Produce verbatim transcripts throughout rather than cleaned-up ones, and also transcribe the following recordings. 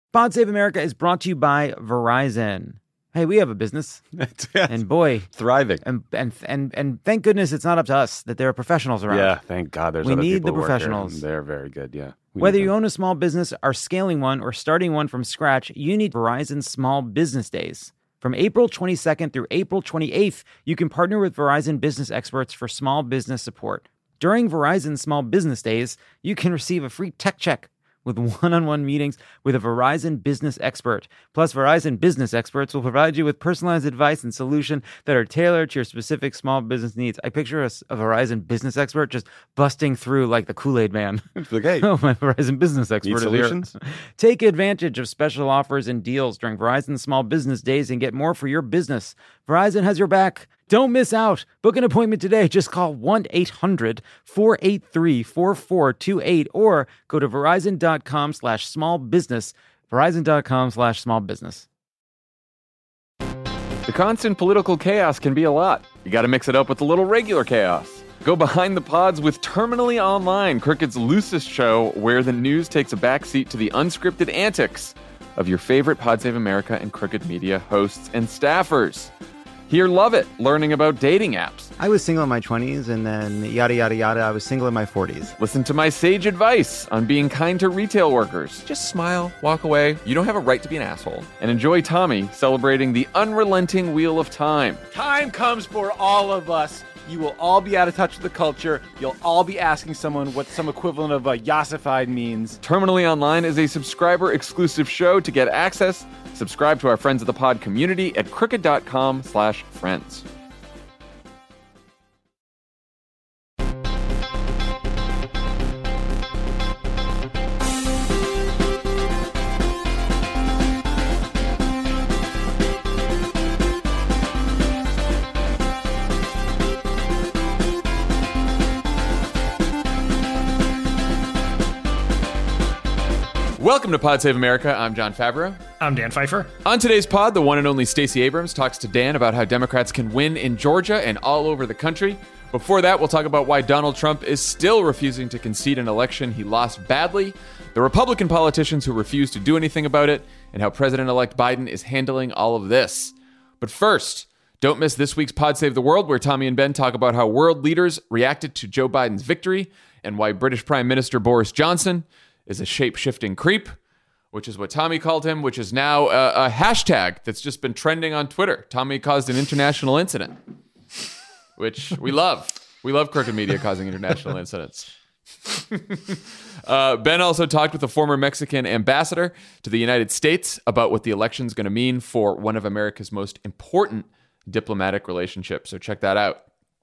Pod Save America is brought to you by Verizon. Hey, we have a business, and boy, thriving, and and and and thank goodness it's not up to us that there are professionals around. Yeah, thank God. There's we other need people the who work professionals. here. They're very good. Yeah. We Whether you own a small business, are scaling one, or starting one from scratch, you need Verizon Small Business Days. From April twenty-second through April twenty-eighth, you can partner with Verizon business experts for small business support. During Verizon Small Business Days, you can receive a free tech check with one-on-one meetings with a Verizon business expert. Plus, Verizon business experts will provide you with personalized advice and solutions that are tailored to your specific small business needs. I picture a, a Verizon business expert just busting through like the Kool-Aid man. Like, hey, oh, my Verizon business expert need is solutions? here. Take advantage of special offers and deals during Verizon Small Business Days and get more for your business. Verizon has your back. Don't miss out. Book an appointment today. Just call one eight hundred four eight three four four two eight or go to verizon.com slash small business. Verizon.com slash small business. The constant political chaos can be a lot. You got to mix it up with a little regular chaos. Go behind the pods with Terminally Online, Crooked's loosest show where the news takes a backseat to the unscripted antics of your favorite Pod Save America and Crooked Media hosts and staffers. Here, love it, learning about dating apps. I was single in my twenties, and then yada, yada, yada, I was single in my forties. Listen to my sage advice on being kind to retail workers. Just smile, walk away. You don't have a right to be an asshole. And enjoy Tommy celebrating the unrelenting wheel of time. Time comes for all of us. You will all be out of touch with the culture. You'll all be asking someone what some equivalent of a yassified means. Terminally Online is a subscriber-exclusive show. To get access, subscribe to our Friends of the Pod community at crooked.com slash friends. Welcome to Pod Save America. I'm John Favreau. I'm Dan Pfeiffer. On today's pod, the one and only Stacey Abrams talks to Dan about how Democrats can win in Georgia and all over the country. Before that, we'll talk about why Donald Trump is still refusing to concede an election he lost badly, the Republican politicians who refuse to do anything about it, and how President-elect Biden is handling all of this. But first, don't miss this week's Pod Save the World, where Tommy and Ben talk about how world leaders reacted to Joe Biden's victory and why British Prime Minister Boris Johnson is a shape-shifting creep, which is what Tommy called him, which is now a, a hashtag that's just been trending on Twitter. Tommy caused an international incident, which we love. We love Crooked Media causing international incidents. uh, Ben also talked with a former Mexican ambassador to the United States about what the election is going to mean for one of America's most important diplomatic relationships. So check that out.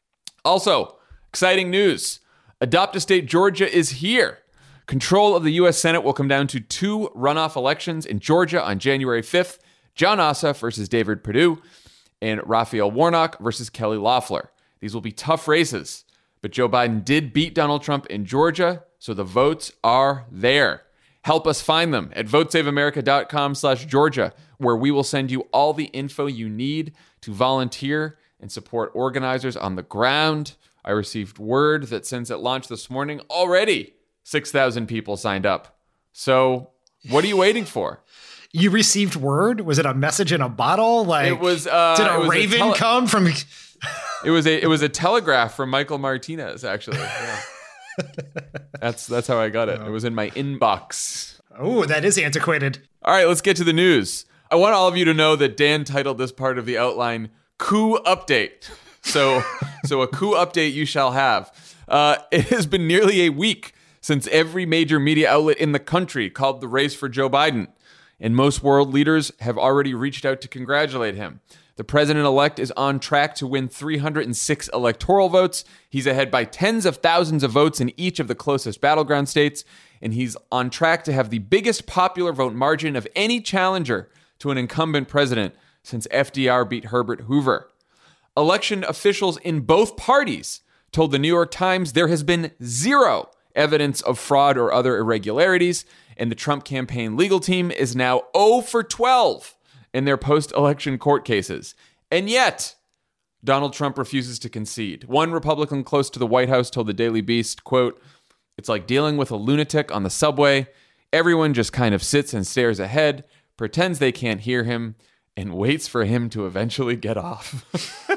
Also, exciting news. Adopt-A-State Georgia is here. Control of the U S Senate will come down to two runoff elections in Georgia on January fifth. Jon Ossoff versus David Perdue and Raphael Warnock versus Kelly Loeffler. These will be tough races, but Joe Biden did beat Donald Trump in Georgia, so the votes are there. Help us find them at votesaveamerica.com slash Georgia, where we will send you all the info you need to volunteer and support organizers on the ground. I received word that since it launched this morning, already six thousand people signed up. So what are you waiting for? You received word? Was it a message in a bottle? Like, it was, uh, did a it was raven a tele- come from? It was a it was a telegraph from Michael Martinez, actually. Yeah. that's that's how I got it. It was in my inbox. Oh, that is antiquated. All right, let's get to the news. I want all of you to know that Dan titled this part of the outline "Coup Update." So so a coup update you shall have. Uh, it has been nearly a week since every major media outlet in the country called the race for Joe Biden, and most world leaders have already reached out to congratulate him. The president-elect is on track to win three hundred six electoral votes. He's ahead by tens of thousands of votes in each of the closest battleground states, and he's on track to have the biggest popular vote margin of any challenger to an incumbent president since F D R beat Herbert Hoover. Election officials in both parties told the New York Times there has been zero evidence of fraud or other irregularities, and the Trump campaign legal team is now zero for twelve in their post-election court cases. And yet, Donald Trump refuses to concede. One Republican close to the White House told the Daily Beast, quote, "It's like dealing with a lunatic on the subway. Everyone just kind of sits and stares ahead, pretends they can't hear him, and waits for him to eventually get off.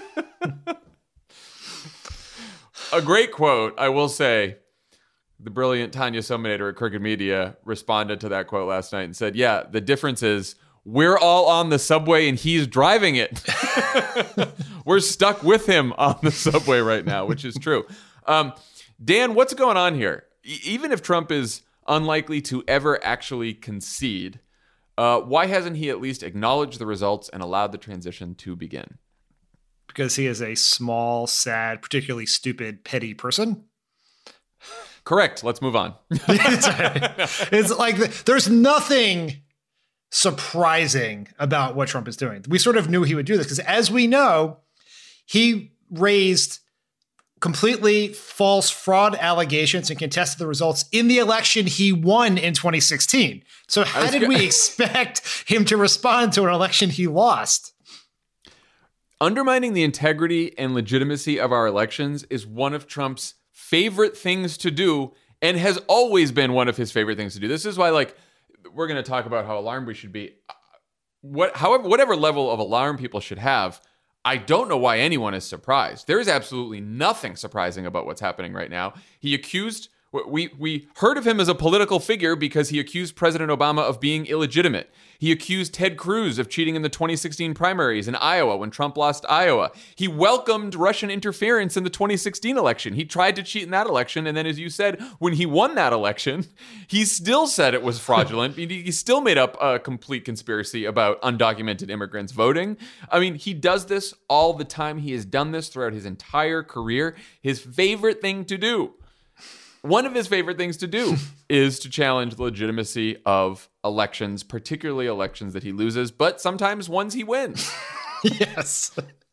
A great quote, I will say. The brilliant Tanya Somanader at Crooked Media responded to that quote last night and said, yeah, the difference is we're all on the subway and he's driving it. We're stuck with him on the subway right now, which is true. Um, Dan, what's going on here? E- even if Trump is unlikely to ever actually concede, uh, why hasn't he at least acknowledged the results and allowed the transition to begin? Because he is a small, sad, particularly stupid, petty person. Correct. Let's move on. it's, it's like the, there's nothing surprising about what Trump is doing. We sort of knew he would do this because, as we know, he raised completely false fraud allegations and contested the results in the election he won in twenty sixteen. So how did we expect him to respond to an election he lost? Undermining the integrity and legitimacy of our elections is one of Trump's favorite things to do and has always been one of his favorite things to do. This is why, like, we're going to talk about how alarmed we should be. What, however, whatever level of alarm people should have, I don't know why anyone is surprised. There is absolutely nothing surprising about what's happening right now. He accused, we we heard of him as a political figure because he accused President Obama of being illegitimate. He accused Ted Cruz of cheating in the twenty sixteen primaries in Iowa when Trump lost Iowa. He welcomed Russian interference in the twenty sixteen election. He tried to cheat in that election. And then, as you said, when he won that election, he still said it was fraudulent. He still made up a complete conspiracy about undocumented immigrants voting. I mean, he does this all the time. He has done this throughout his entire career. His favorite thing to do. One of his favorite things to do is to challenge the legitimacy of elections, particularly elections that he loses, but sometimes ones he wins. Yes.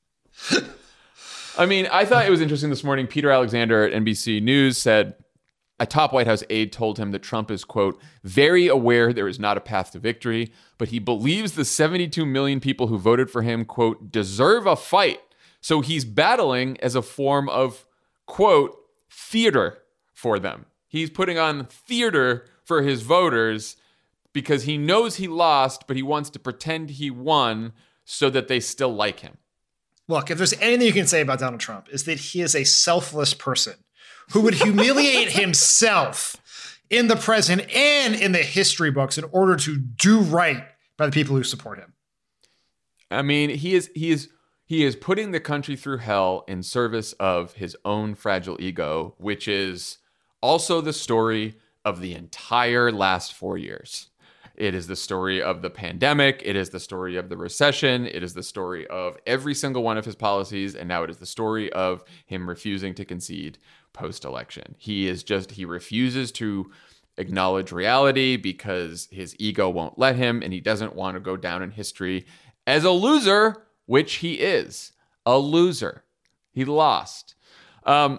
I mean, I thought it was interesting this morning. Peter Alexander at N B C News said a top White House aide told him that Trump is, quote, very aware there is not a path to victory, but he believes the seventy-two million people who voted for him, quote, deserve a fight. So he's battling as a form of, quote, theater for them. He's putting on theater for his voters because he knows he lost, but he wants to pretend he won so that they still like him. Look, if there's anything you can say about Donald Trump, is that he is a selfless person who would humiliate himself in the present and in the history books in order to do right by the people who support him. I mean, he is he is he is putting the country through hell in service of his own fragile ego, which is also the story of the entire last four years. It is the story of the pandemic. It is the story of the recession. It is the story of every single one of his policies. And now it is the story of him refusing to concede post-election. He is just, he refuses to acknowledge reality because his ego won't let him. And he doesn't want to go down in history as a loser, which he is a loser. He lost. Um,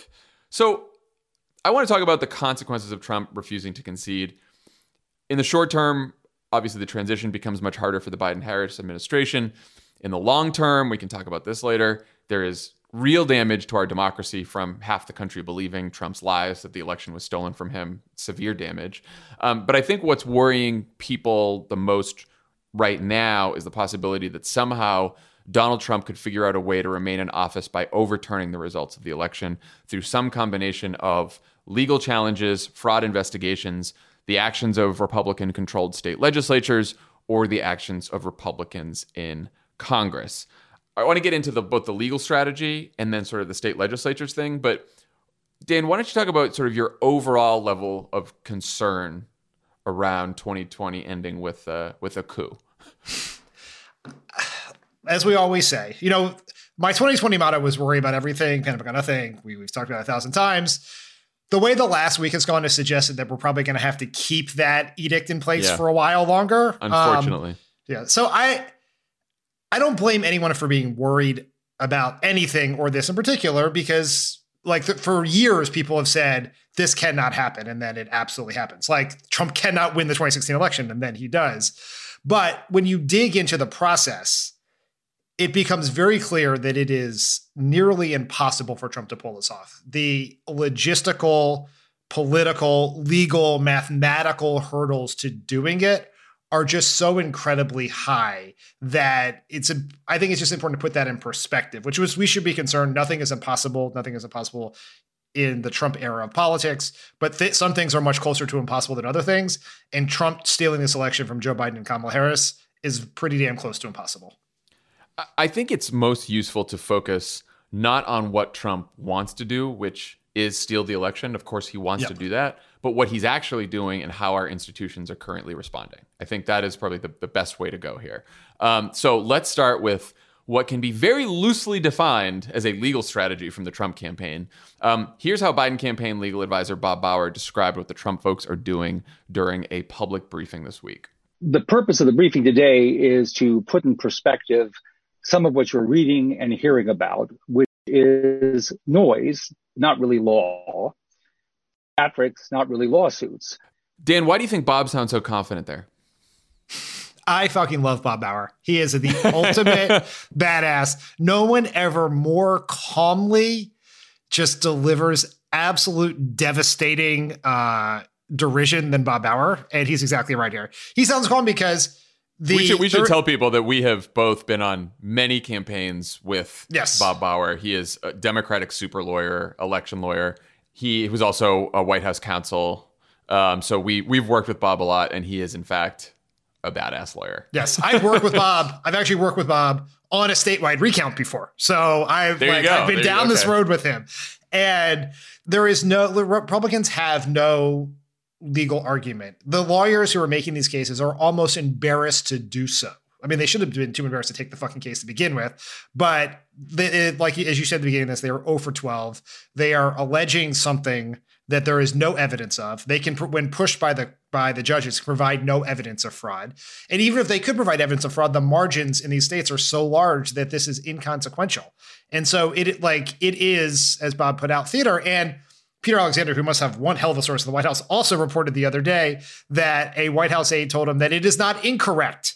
so, I want to talk about the consequences of Trump refusing to concede. In the short term, obviously the transition becomes much harder for the Biden-Harris administration. In the long term, we can talk about this later, there is real damage to our democracy from half the country believing Trump's lies that the election was stolen from him, severe damage. Um, but I think what's worrying people the most right now is the possibility that somehow Donald Trump could figure out a way to remain in office by overturning the results of the election through some combination of legal challenges, fraud investigations, the actions of Republican-controlled state legislatures, or the actions of Republicans in Congress. I want to get into the, both the legal strategy and then sort of the state legislatures thing. But Dan, why don't you talk about sort of your overall level of concern around twenty twenty ending with uh, with a coup? As we always say, you know, my twenty twenty motto was worry about everything, panic about nothing. We, we've talked about it a thousand times. The way the last week has gone has suggested that we're probably going to have to keep that edict in place yeah. for a while longer. Unfortunately. Um, yeah. So I, I don't blame anyone for being worried about anything or this in particular, because like th- for years, people have said this cannot happen. And then it absolutely happens. Like Trump cannot win the twenty sixteen election. And then he does. But when you dig into the process, it becomes very clear that it is nearly impossible for Trump to pull this off. The logistical political, legal, mathematical hurdles to doing it are just so incredibly high that it's a, I think it's just important to put that in perspective, which was, we should be concerned. Nothing is impossible. Nothing is impossible in the Trump era of politics, but th- some things are much closer to impossible than other things. And Trump stealing this election from Joe Biden and Kamala Harris is pretty damn close to impossible. I think it's most useful to focus not on what Trump wants to do, which is steal the election. Of course, he wants Yep. to do that, but what he's actually doing and how our institutions are currently responding. I think that is probably the, the best way to go here. Um, so let's start with what can be very loosely defined as a legal strategy from the Trump campaign. Um, here's how Biden campaign legal advisor Bob Bauer described what the Trump folks are doing during a public briefing this week. The purpose of the briefing today is to put in perspective some of what you're reading and hearing about, which is noise, not really law, theatrics, not really lawsuits. Dan, why do you think Bob sounds so confident there? I fucking love Bob Bauer. He is the ultimate badass. No one ever more calmly just delivers absolute devastating uh, derision than Bob Bauer. And he's exactly right here. He sounds calm because the... We should, we should the, tell people that we have both been on many campaigns with Yes. Bob Bauer. He is a Democratic super lawyer, election lawyer. He was also a White House counsel. Um, so we, we've worked with Bob a lot, and he is, in fact, a badass lawyer. Yes, I've worked with Bob. I've actually worked with Bob on a statewide recount before. So I've, There you like, go. I've been There you down go. this Okay. road with him. And there is no, the Republicans have no legal argument. The lawyers who are making these cases are almost embarrassed to do so. I mean, they should have been too embarrassed to take the fucking case to begin with. But they, it, like, as you said at the beginning of this, they are zero for twelve. They are alleging something that there is no evidence of. They can, when pushed by the by the judges, provide no evidence of fraud. And even if they could provide evidence of fraud, the margins in these states are so large that this is inconsequential. And so it like it is, as Bob put out, theater. And Peter Alexander, who must have one hell of a source in the White House, also reported the other day that a White House aide told him that it is not incorrect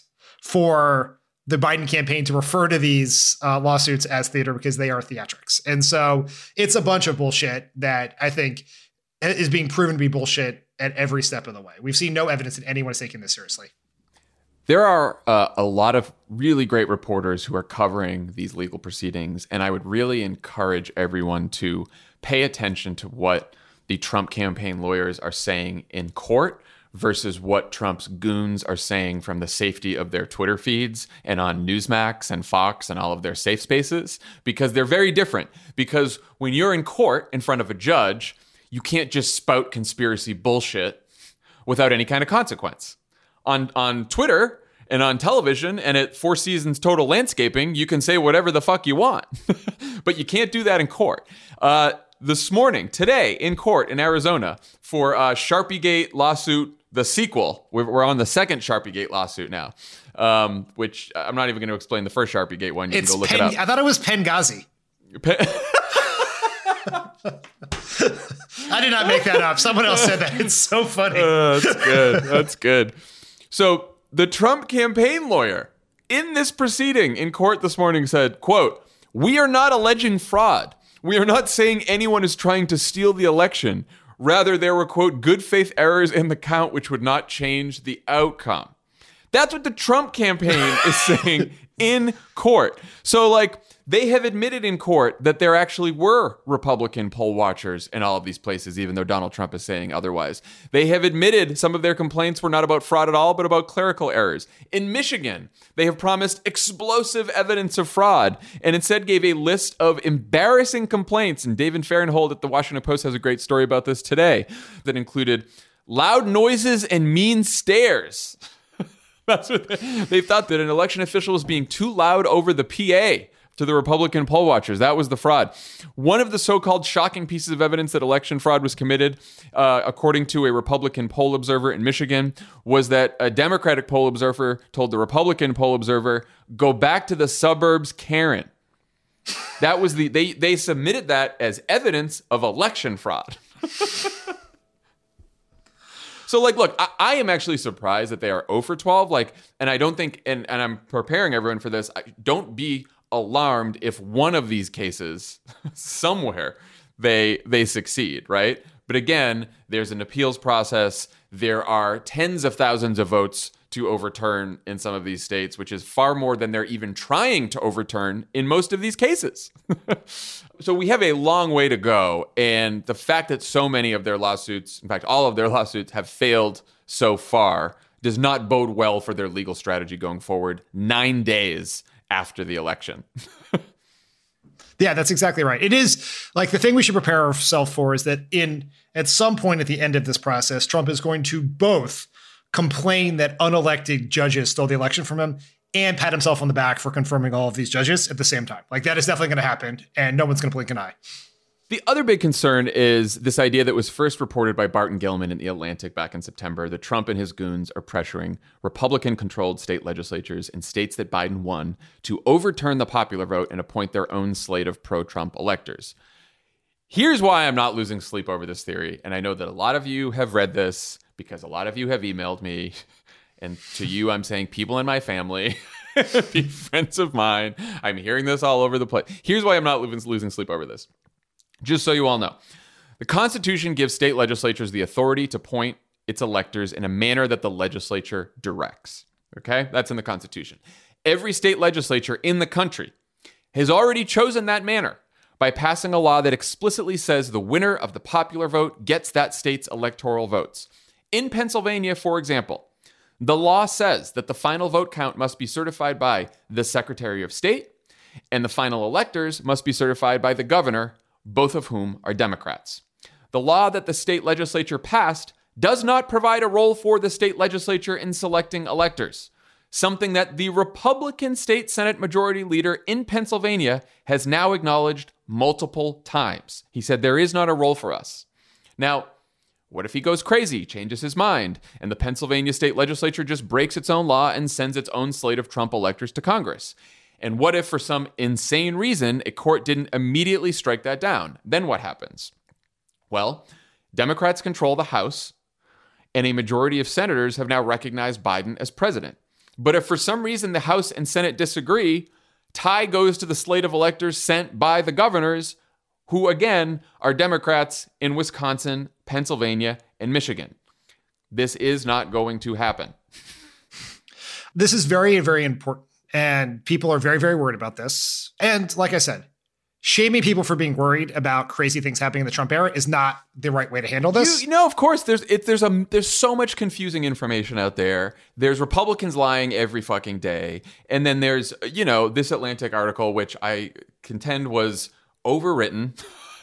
for the Biden campaign to refer to these uh, lawsuits as theater because they are theatrics. And so it's a bunch of bullshit that I think is being proven to be bullshit at every step of the way. We've seen no evidence that anyone is taking this seriously. There are uh, a lot of really great reporters who are covering these legal proceedings, and I would really encourage everyone to pay attention to what the Trump campaign lawyers are saying in court versus what Trump's goons are saying from the safety of their Twitter feeds and on Newsmax and Fox and all of their safe spaces, because they're very different. Because when you're in court in front of a judge, you can't just spout conspiracy bullshit without any kind of consequence. On on Twitter and on television and at Four Seasons Total Landscaping, you can say whatever the fuck you want. But you can't do that in court. Uh, this morning, today, in court in Arizona for uh, Sharpiegate lawsuit, the sequel. We're, we're on the second Sharpiegate lawsuit now, um, which I'm not even going to explain the first Sharpiegate one. You It's can go look Pen- it up. I thought it was Benghazi. I did not make that up. Someone else said that. It's so funny. Uh, that's good. That's good. So the Trump campaign lawyer in this proceeding in court this morning said, quote, "We are not alleging fraud. We are not saying anyone is trying to steal the election. Rather, there were, quote, good faith errors in the count which would not change the outcome." That's what the Trump campaign is saying in court. So, like, they have admitted in court that there actually were Republican poll watchers in all of these places, even though Donald Trump is saying otherwise. They have admitted some of their complaints were not about fraud at all, but about clerical errors. In Michigan, they have promised explosive evidence of fraud and instead gave a list of embarrassing complaints. And David Fahrenthold at the Washington Post has a great story about this today that included loud noises and mean stares. That's what they, they thought, that an election official was being too loud over the P A to the Republican poll watchers. That was the fraud. One of the so-called shocking pieces of evidence that election fraud was committed, uh, according to a Republican poll observer in Michigan, was that a Democratic poll observer told the Republican poll observer, "Go back to the suburbs, Karen." That was the, they, they submitted that as evidence of election fraud. So, like, look, I, I am actually surprised that they are zero for twelve. Like, and I don't think, and, and I'm preparing everyone for this, I, don't be alarmed if one of these cases, somewhere, they they succeed, right? But again, there's an appeals process. There are tens of thousands of votes to overturn in some of these states, which is far more than they're even trying to overturn in most of these cases. So we have a long way to go. And the fact that so many of their lawsuits, in fact, all of their lawsuits have failed so far, does not bode well for their legal strategy going forward nine days after the election. Yeah, that's exactly right. It is like the thing we should prepare ourselves for is that in at some point at the end of this process, Trump is going to both complain that unelected judges stole the election from him and pat himself on the back for confirming all of these judges at the same time. Like that is definitely going to happen, and no one's going to blink an eye. The other big concern is this idea that was first reported by Barton Gilman in The Atlantic back in September that Trump and his goons are pressuring Republican-controlled state legislatures in states that Biden won to overturn the popular vote and appoint their own slate of pro-Trump electors. Here's why I'm not losing sleep over this theory, and I know that a lot of you have read this because a lot of you have emailed me, and to you I'm saying people in my family, be friends of mine. I'm hearing this all over the place. Here's why I'm not losing sleep over this. Just so you all know, the Constitution gives state legislatures the authority to appoint its electors in a manner that the legislature directs. Okay? That's in the Constitution. Every state legislature in the country has already chosen that manner by passing a law that explicitly says the winner of the popular vote gets that state's electoral votes. In Pennsylvania, for example, the law says that the final vote count must be certified by the Secretary of State, and the final electors must be certified by the governor, both of whom are Democrats. The law that the state legislature passed does not provide a role for the state legislature in selecting electors, something that the Republican state Senate Majority Leader in Pennsylvania has now acknowledged multiple times. He said there is not a role for us. Now, what if he goes crazy, changes his mind, and the Pennsylvania state legislature just breaks its own law and sends its own slate of Trump electors to Congress? And what if, for some insane reason, a court didn't immediately strike that down? Then what happens? Well, Democrats control the House, and a majority of senators have now recognized Biden as president. But if for some reason the House and Senate disagree, tie goes to the slate of electors sent by the governors, who again are Democrats in Wisconsin, Pennsylvania, and Michigan. This is not going to happen. This is very, very important. And people are very, very worried about this. And like I said, shaming people for being worried about crazy things happening in the Trump era is not the right way to handle this. You, you know, of course, there's it, there's a there's so much confusing information out there. There's Republicans lying every fucking day, and then there's you know this Atlantic article, which I contend was overwritten,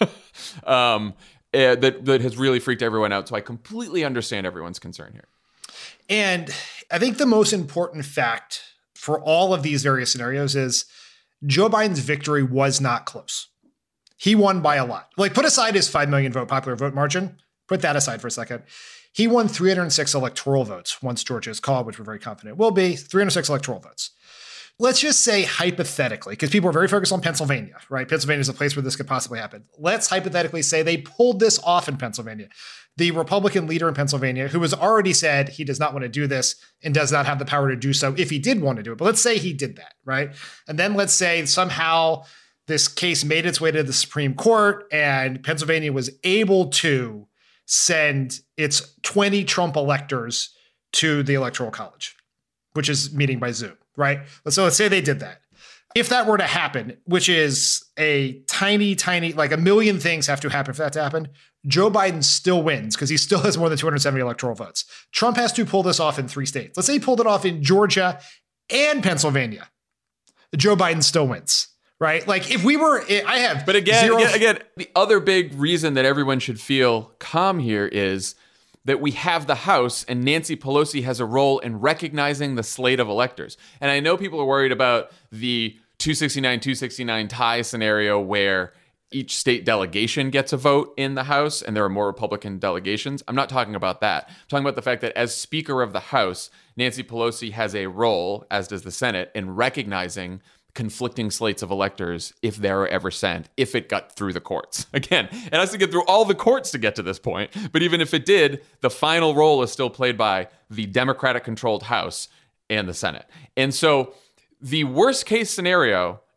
um, uh, that that has really freaked everyone out. So I completely understand everyone's concern here. And I think the most important fact for all of these various scenarios is Joe Biden's victory was not close. He won by a lot. Like, put aside his five million vote popular vote margin. Put that aside for a second. He won three hundred six electoral votes once Georgia is called, which we're very confident will be, three hundred six electoral votes. Let's just say hypothetically, because people are very focused on Pennsylvania, right? Pennsylvania is a place where this could possibly happen. Let's hypothetically say they pulled this off in Pennsylvania. The Republican leader in Pennsylvania, who has already said he does not want to do this and does not have the power to do so if he did want to do it. But let's say he did that, right? And then let's say somehow this case made its way to the Supreme Court and Pennsylvania was able to send its twenty Trump electors to the Electoral College, which is meeting by Zoom, right? So let's say they did that. If that were to happen, which is a tiny, tiny, like a million things have to happen for that to happen, Joe Biden still wins because he still has more than two hundred seventy electoral votes. Trump has to pull this off in three states. Let's say he pulled it off in Georgia and Pennsylvania. Joe Biden still wins, right? Like if we were, I have, but again, zero again, again, the other big reason that everyone should feel calm here is that we have the House and Nancy Pelosi has a role in recognizing the slate of electors. And I know people are worried about the two sixty-nine two sixty-nine tie scenario where each state delegation gets a vote in the House and there are more Republican delegations. I'm not talking about that. I'm talking about the fact that as Speaker of the House, Nancy Pelosi has a role, as does the Senate, in recognizing conflicting slates of electors if they're ever sent, if it got through the courts. Again, it has to get through all the courts to get to this point. But even if it did, the final role is still played by the Democratic-controlled House and the Senate. And so the worst case scenario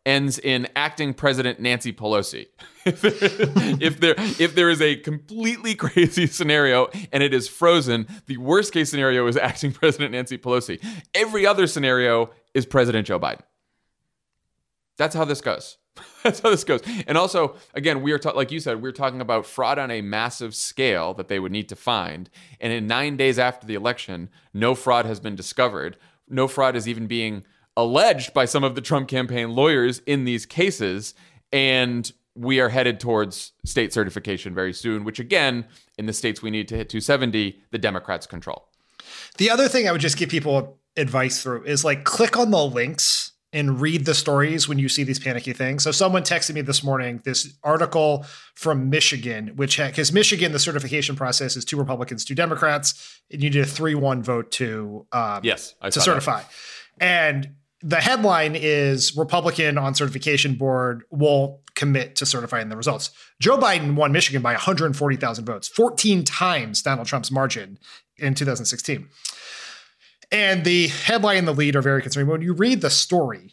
ends in acting President Nancy Pelosi. if, there, if there if there is a completely crazy scenario and it is frozen, the worst case scenario is acting President Nancy Pelosi. Every other scenario is President Joe Biden. That's how this goes. That's how this goes. And also, again, we are ta- like you said, we're talking about fraud on a massive scale that they would need to find. And in nine days after the election, no fraud has been discovered. No fraud is even being alleged by some of the Trump campaign lawyers in these cases. And we are headed towards state certification very soon, which again, in the states we need to hit two seventy, the Democrats control. The other thing I would just give people advice through is like click on the links and read the stories when you see these panicky things. So someone texted me this morning, this article from Michigan, which because Michigan, the certification process is two Republicans, two Democrats, and you did a three one vote to um, yes, I to certify. That. And the headline is Republican on certification board won't commit to certifying the results. Joe Biden won Michigan by one hundred forty thousand votes, fourteen times Donald Trump's margin in two thousand sixteen. And the headline and the lead are very concerning. When you read the story,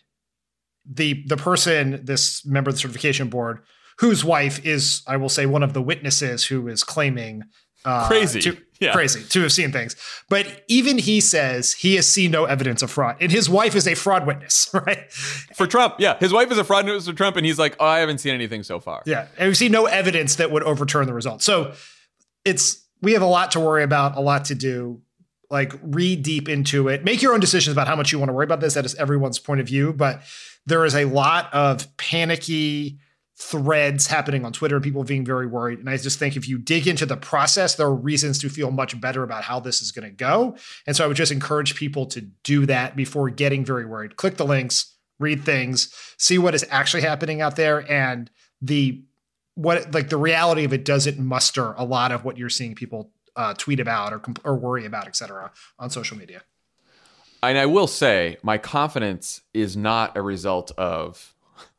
the the person, this member of the certification board, whose wife is, I will say, one of the witnesses who is claiming uh, crazy, to, yeah. crazy to have seen things. But even he says he has seen no evidence of fraud, and his wife is a fraud witness, right? For Trump, yeah, his wife is a fraud witness for Trump, and he's like, oh, I haven't seen anything so far. Yeah, and we see no evidence that would overturn the results. So it's we have a lot to worry about, a lot to do. Like read deep into it, make your own decisions about how much you want to worry about this. That is everyone's point of view, but there is a lot of panicky threads happening on Twitter and people being very worried. And I just think if you dig into the process, there are reasons to feel much better about how this is going to go. And so I would just encourage people to do that before getting very worried. Click the links, read things, see what is actually happening out there. And the, what, like the reality of it doesn't muster a lot of what you're seeing people Uh, tweet about or, or worry about, et cetera, on social media. And I will say my confidence is not a result of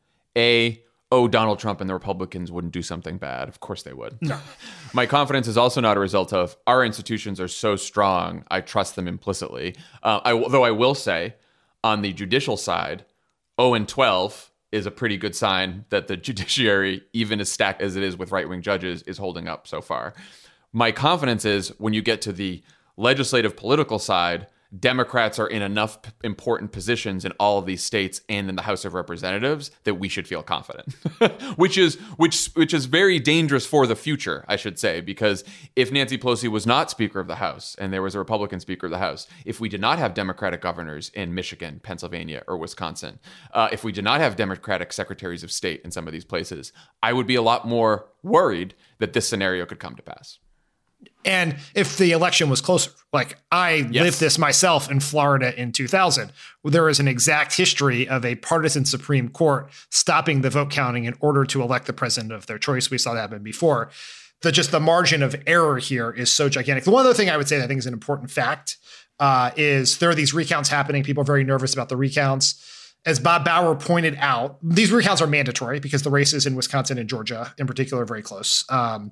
a, oh, Donald Trump and the Republicans wouldn't do something bad. Of course they would. No. My confidence is also not a result of our institutions are so strong, I trust them implicitly. Uh, I, though I will say on the judicial side, oh and twelve is a pretty good sign that the judiciary, even as stacked as it is with right-wing judges, is holding up so far. My confidence is when you get to the legislative political side, Democrats are in enough p- important positions in all of these states and in the House of Representatives that we should feel confident, which is which which is very dangerous for the future, I should say, because if Nancy Pelosi was not Speaker of the House and there was a Republican Speaker of the House, if we did not have Democratic governors in Michigan, Pennsylvania, or Wisconsin, uh, if we did not have Democratic secretaries of state in some of these places, I would be a lot more worried that this scenario could come to pass. And if the election was closer, like I yes. lived this myself in Florida in two thousand, there is an exact history of a partisan Supreme Court stopping the vote counting in order to elect the president of their choice. We saw that happen before. The just the margin of error here is so gigantic. The one other thing I would say that I think is an important fact uh, is there are these recounts happening. People are very nervous about the recounts. As Bob Bauer pointed out, these recounts are mandatory because the races in Wisconsin and Georgia in particular are very close. Um,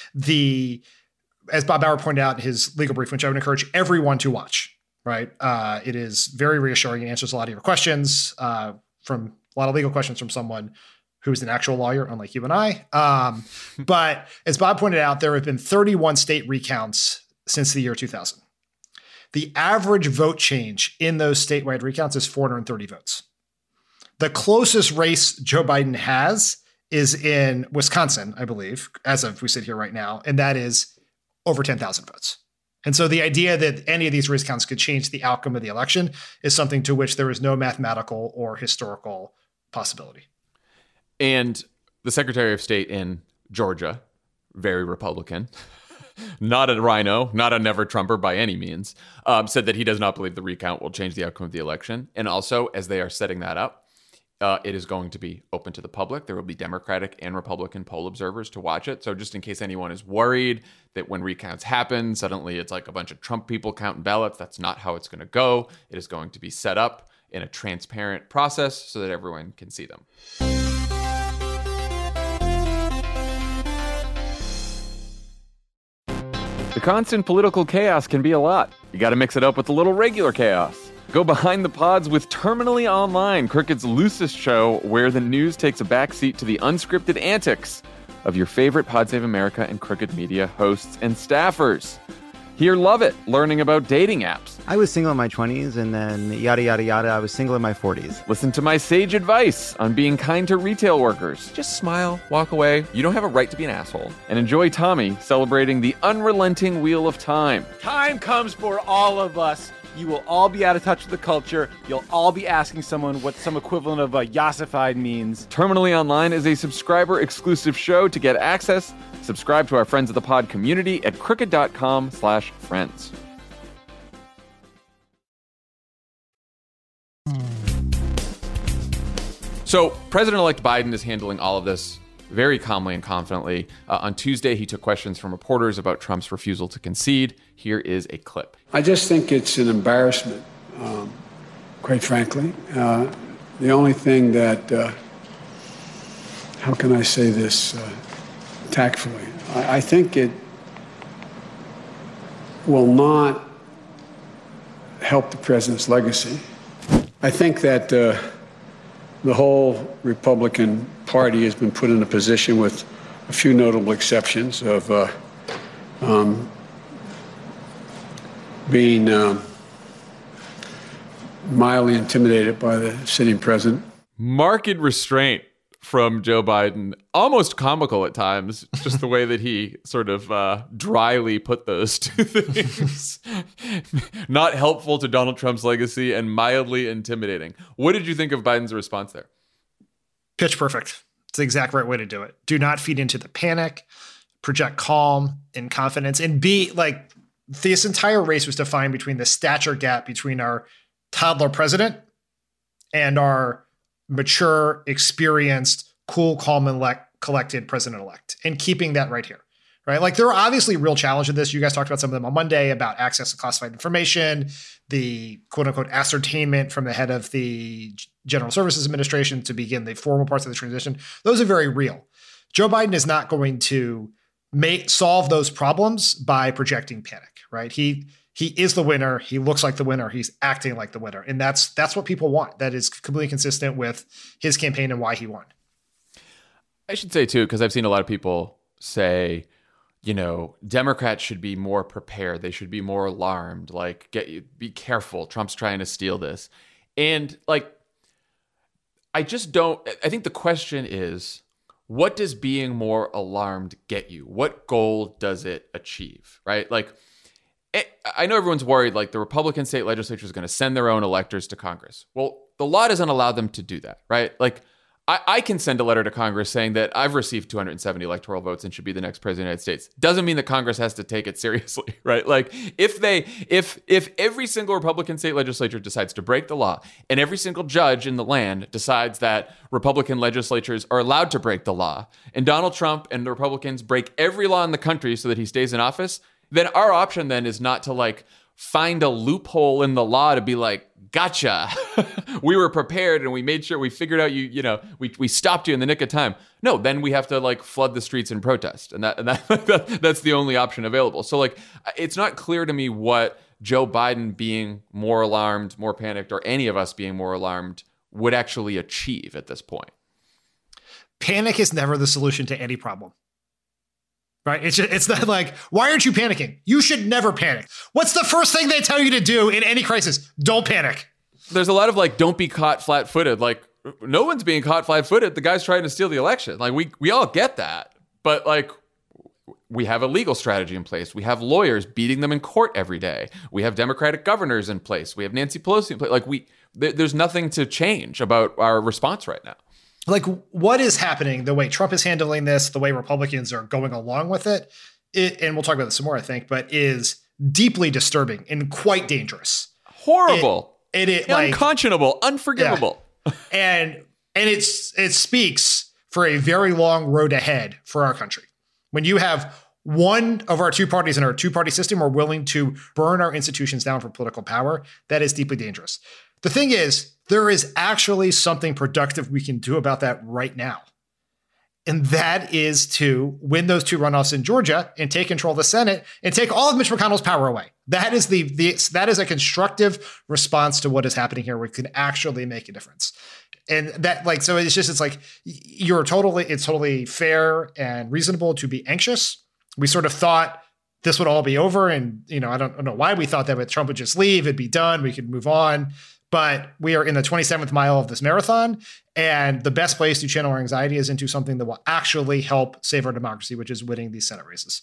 the As Bob Bauer pointed out in his legal brief, which I would encourage everyone to watch, right? Uh, it is very reassuring and answers a lot of your questions uh, from a lot of legal questions from someone who's an actual lawyer, unlike you and I. Um, but as Bob pointed out, there have been thirty-one state recounts since the year two thousand. The average vote change in those statewide recounts is four hundred thirty votes. The closest race Joe Biden has is in Wisconsin, I believe, as of we sit here right now, and that is over ten thousand votes. And so the idea that any of these recounts could change the outcome of the election is something to which there is no mathematical or historical possibility. And the Secretary of State in Georgia, very Republican, not a rhino, not a never Trumper by any means, um, said that he does not believe the recount will change the outcome of the election. And also, as they are setting that up, Uh, it is going to be open to the public. There will be Democratic and Republican poll observers to watch it. So just in case anyone is worried that when recounts happen, suddenly it's like a bunch of Trump people counting ballots, that's not how it's going to go. It is going to be set up in a transparent process so that everyone can see them. The constant political chaos can be a lot. You got to mix it up with a little regular chaos. Go behind the pods with Terminally Online, Crooked's loosest show where the news takes a backseat to the unscripted antics of your favorite Pod Save America and Crooked Media hosts and staffers. Here, love it, learning about dating apps. I was single in my twenties, and then yada, yada, yada, I was single in my forties. Listen to my sage advice on being kind to retail workers. Just smile, walk away. You don't have a right to be an asshole. And enjoy Tommy celebrating the unrelenting wheel of time. Time comes for all of us. You will all be out of touch with the culture. You'll all be asking someone what some equivalent of a yassified means. Terminally Online is a subscriber-exclusive show. To get access, subscribe to our Friends of the Pod community at crooked.com slash friends. So President-elect Biden is handling all of this very calmly and confidently. Uh, on Tuesday, he took questions from reporters about Trump's refusal to concede. Here is a clip. I just think it's an embarrassment, um, quite frankly. Uh, the only thing that, uh, how can I say this uh, tactfully? I, I think it will not help the president's legacy. I think that uh, the whole Republican Party has been put in a position, with a few notable exceptions, of uh, um, being um, mildly intimidated by the sitting president. Marked restraint from Joe Biden, almost comical at times, just the way that he sort of uh, dryly put those two things. Not helpful to Donald Trump's legacy and mildly intimidating. What did you think of Biden's response there? Pitch perfect. It's the exact right way to do it. Do not feed into the panic, project calm and confidence, and be like, this entire race was defined between the stature gap between our toddler president and our mature, experienced, cool, calm, and le- collected president-elect, and keeping that right here, right? Like, there are obviously real challenges in this. You guys talked about some of them on Monday about access to classified information, the quote-unquote ascertainment from the head of the General Services Administration to begin the formal parts of the transition. Those are very real. Joe Biden is not going to make solve those problems by projecting panic, right? He he is the winner. He looks like the winner. He's acting like the winner. And that's that's what people want. That is completely consistent with his campaign and why he won. I should say, too, because I've seen a lot of people say, you know, Democrats should be more prepared. They should be more alarmed. Like, get be careful. Trump's trying to steal this. And, like, I just don't – I think the question is, what does being more alarmed get you? What goal does it achieve, right? Like, it, I know everyone's worried, like, the Republican state legislature is going to send their own electors to Congress. Well, the law doesn't allow them to do that, right? Like, I, I can send a letter to Congress saying that I've received two hundred seventy electoral votes and should be the next president of the United States. Doesn't mean that Congress has to take it seriously, right? Like, if they, if if every single Republican state legislature decides to break the law, and every single judge in the land decides that Republican legislatures are allowed to break the law, and Donald Trump and the Republicans break every law in the country so that he stays in office, then our option then is not to, like, find a loophole in the law to be like, gotcha. We were prepared and we made sure we figured out you, you know, we we stopped you in the nick of time. No, then we have to, like, flood the streets and protest. And that and that, that that's the only option available. So, like, it's not clear to me what Joe Biden being more alarmed, more panicked, or any of us being more alarmed would actually achieve at this point. Panic is never the solution to any problem. Right? It's just, it's not like, why aren't you panicking? You should never panic. What's the first thing they tell you to do in any crisis? Don't panic. There's a lot of, like, don't be caught flat-footed. Like, no one's being caught flat-footed. The guy's trying to steal the election. Like, we we all get that. But, like, we have a legal strategy in place. We have lawyers beating them in court every day. We have Democratic governors in place. We have Nancy Pelosi in place. Like, we there, there's nothing to change about our response right now. Like, what is happening, the way Trump is handling this, the way Republicans are going along with it, it and we'll talk about this some more, I think, but is deeply disturbing and quite dangerous. Horrible. It, it, it like, unconscionable, unforgivable. Yeah. and and it's it speaks for a very long road ahead for our country. When you have one of our two parties in our two-party system are willing to burn our institutions down for political power, that is deeply dangerous. The thing is, there is actually something productive we can do about that right now. And that is to win those two runoffs in Georgia and take control of the Senate and take all of Mitch McConnell's power away. That is the, the that is a constructive response to what is happening here, where it can actually make a difference. And that, like, so it's just, it's like, you're totally, it's totally fair and reasonable to be anxious. We sort of thought this would all be over. And, you know, I don't, I don't know why we thought that, but Trump would just leave, it'd be done, we could move on. But we are in the twenty-seventh mile of this marathon. And the best place to channel our anxiety is into something that will actually help save our democracy, which is winning these Senate races.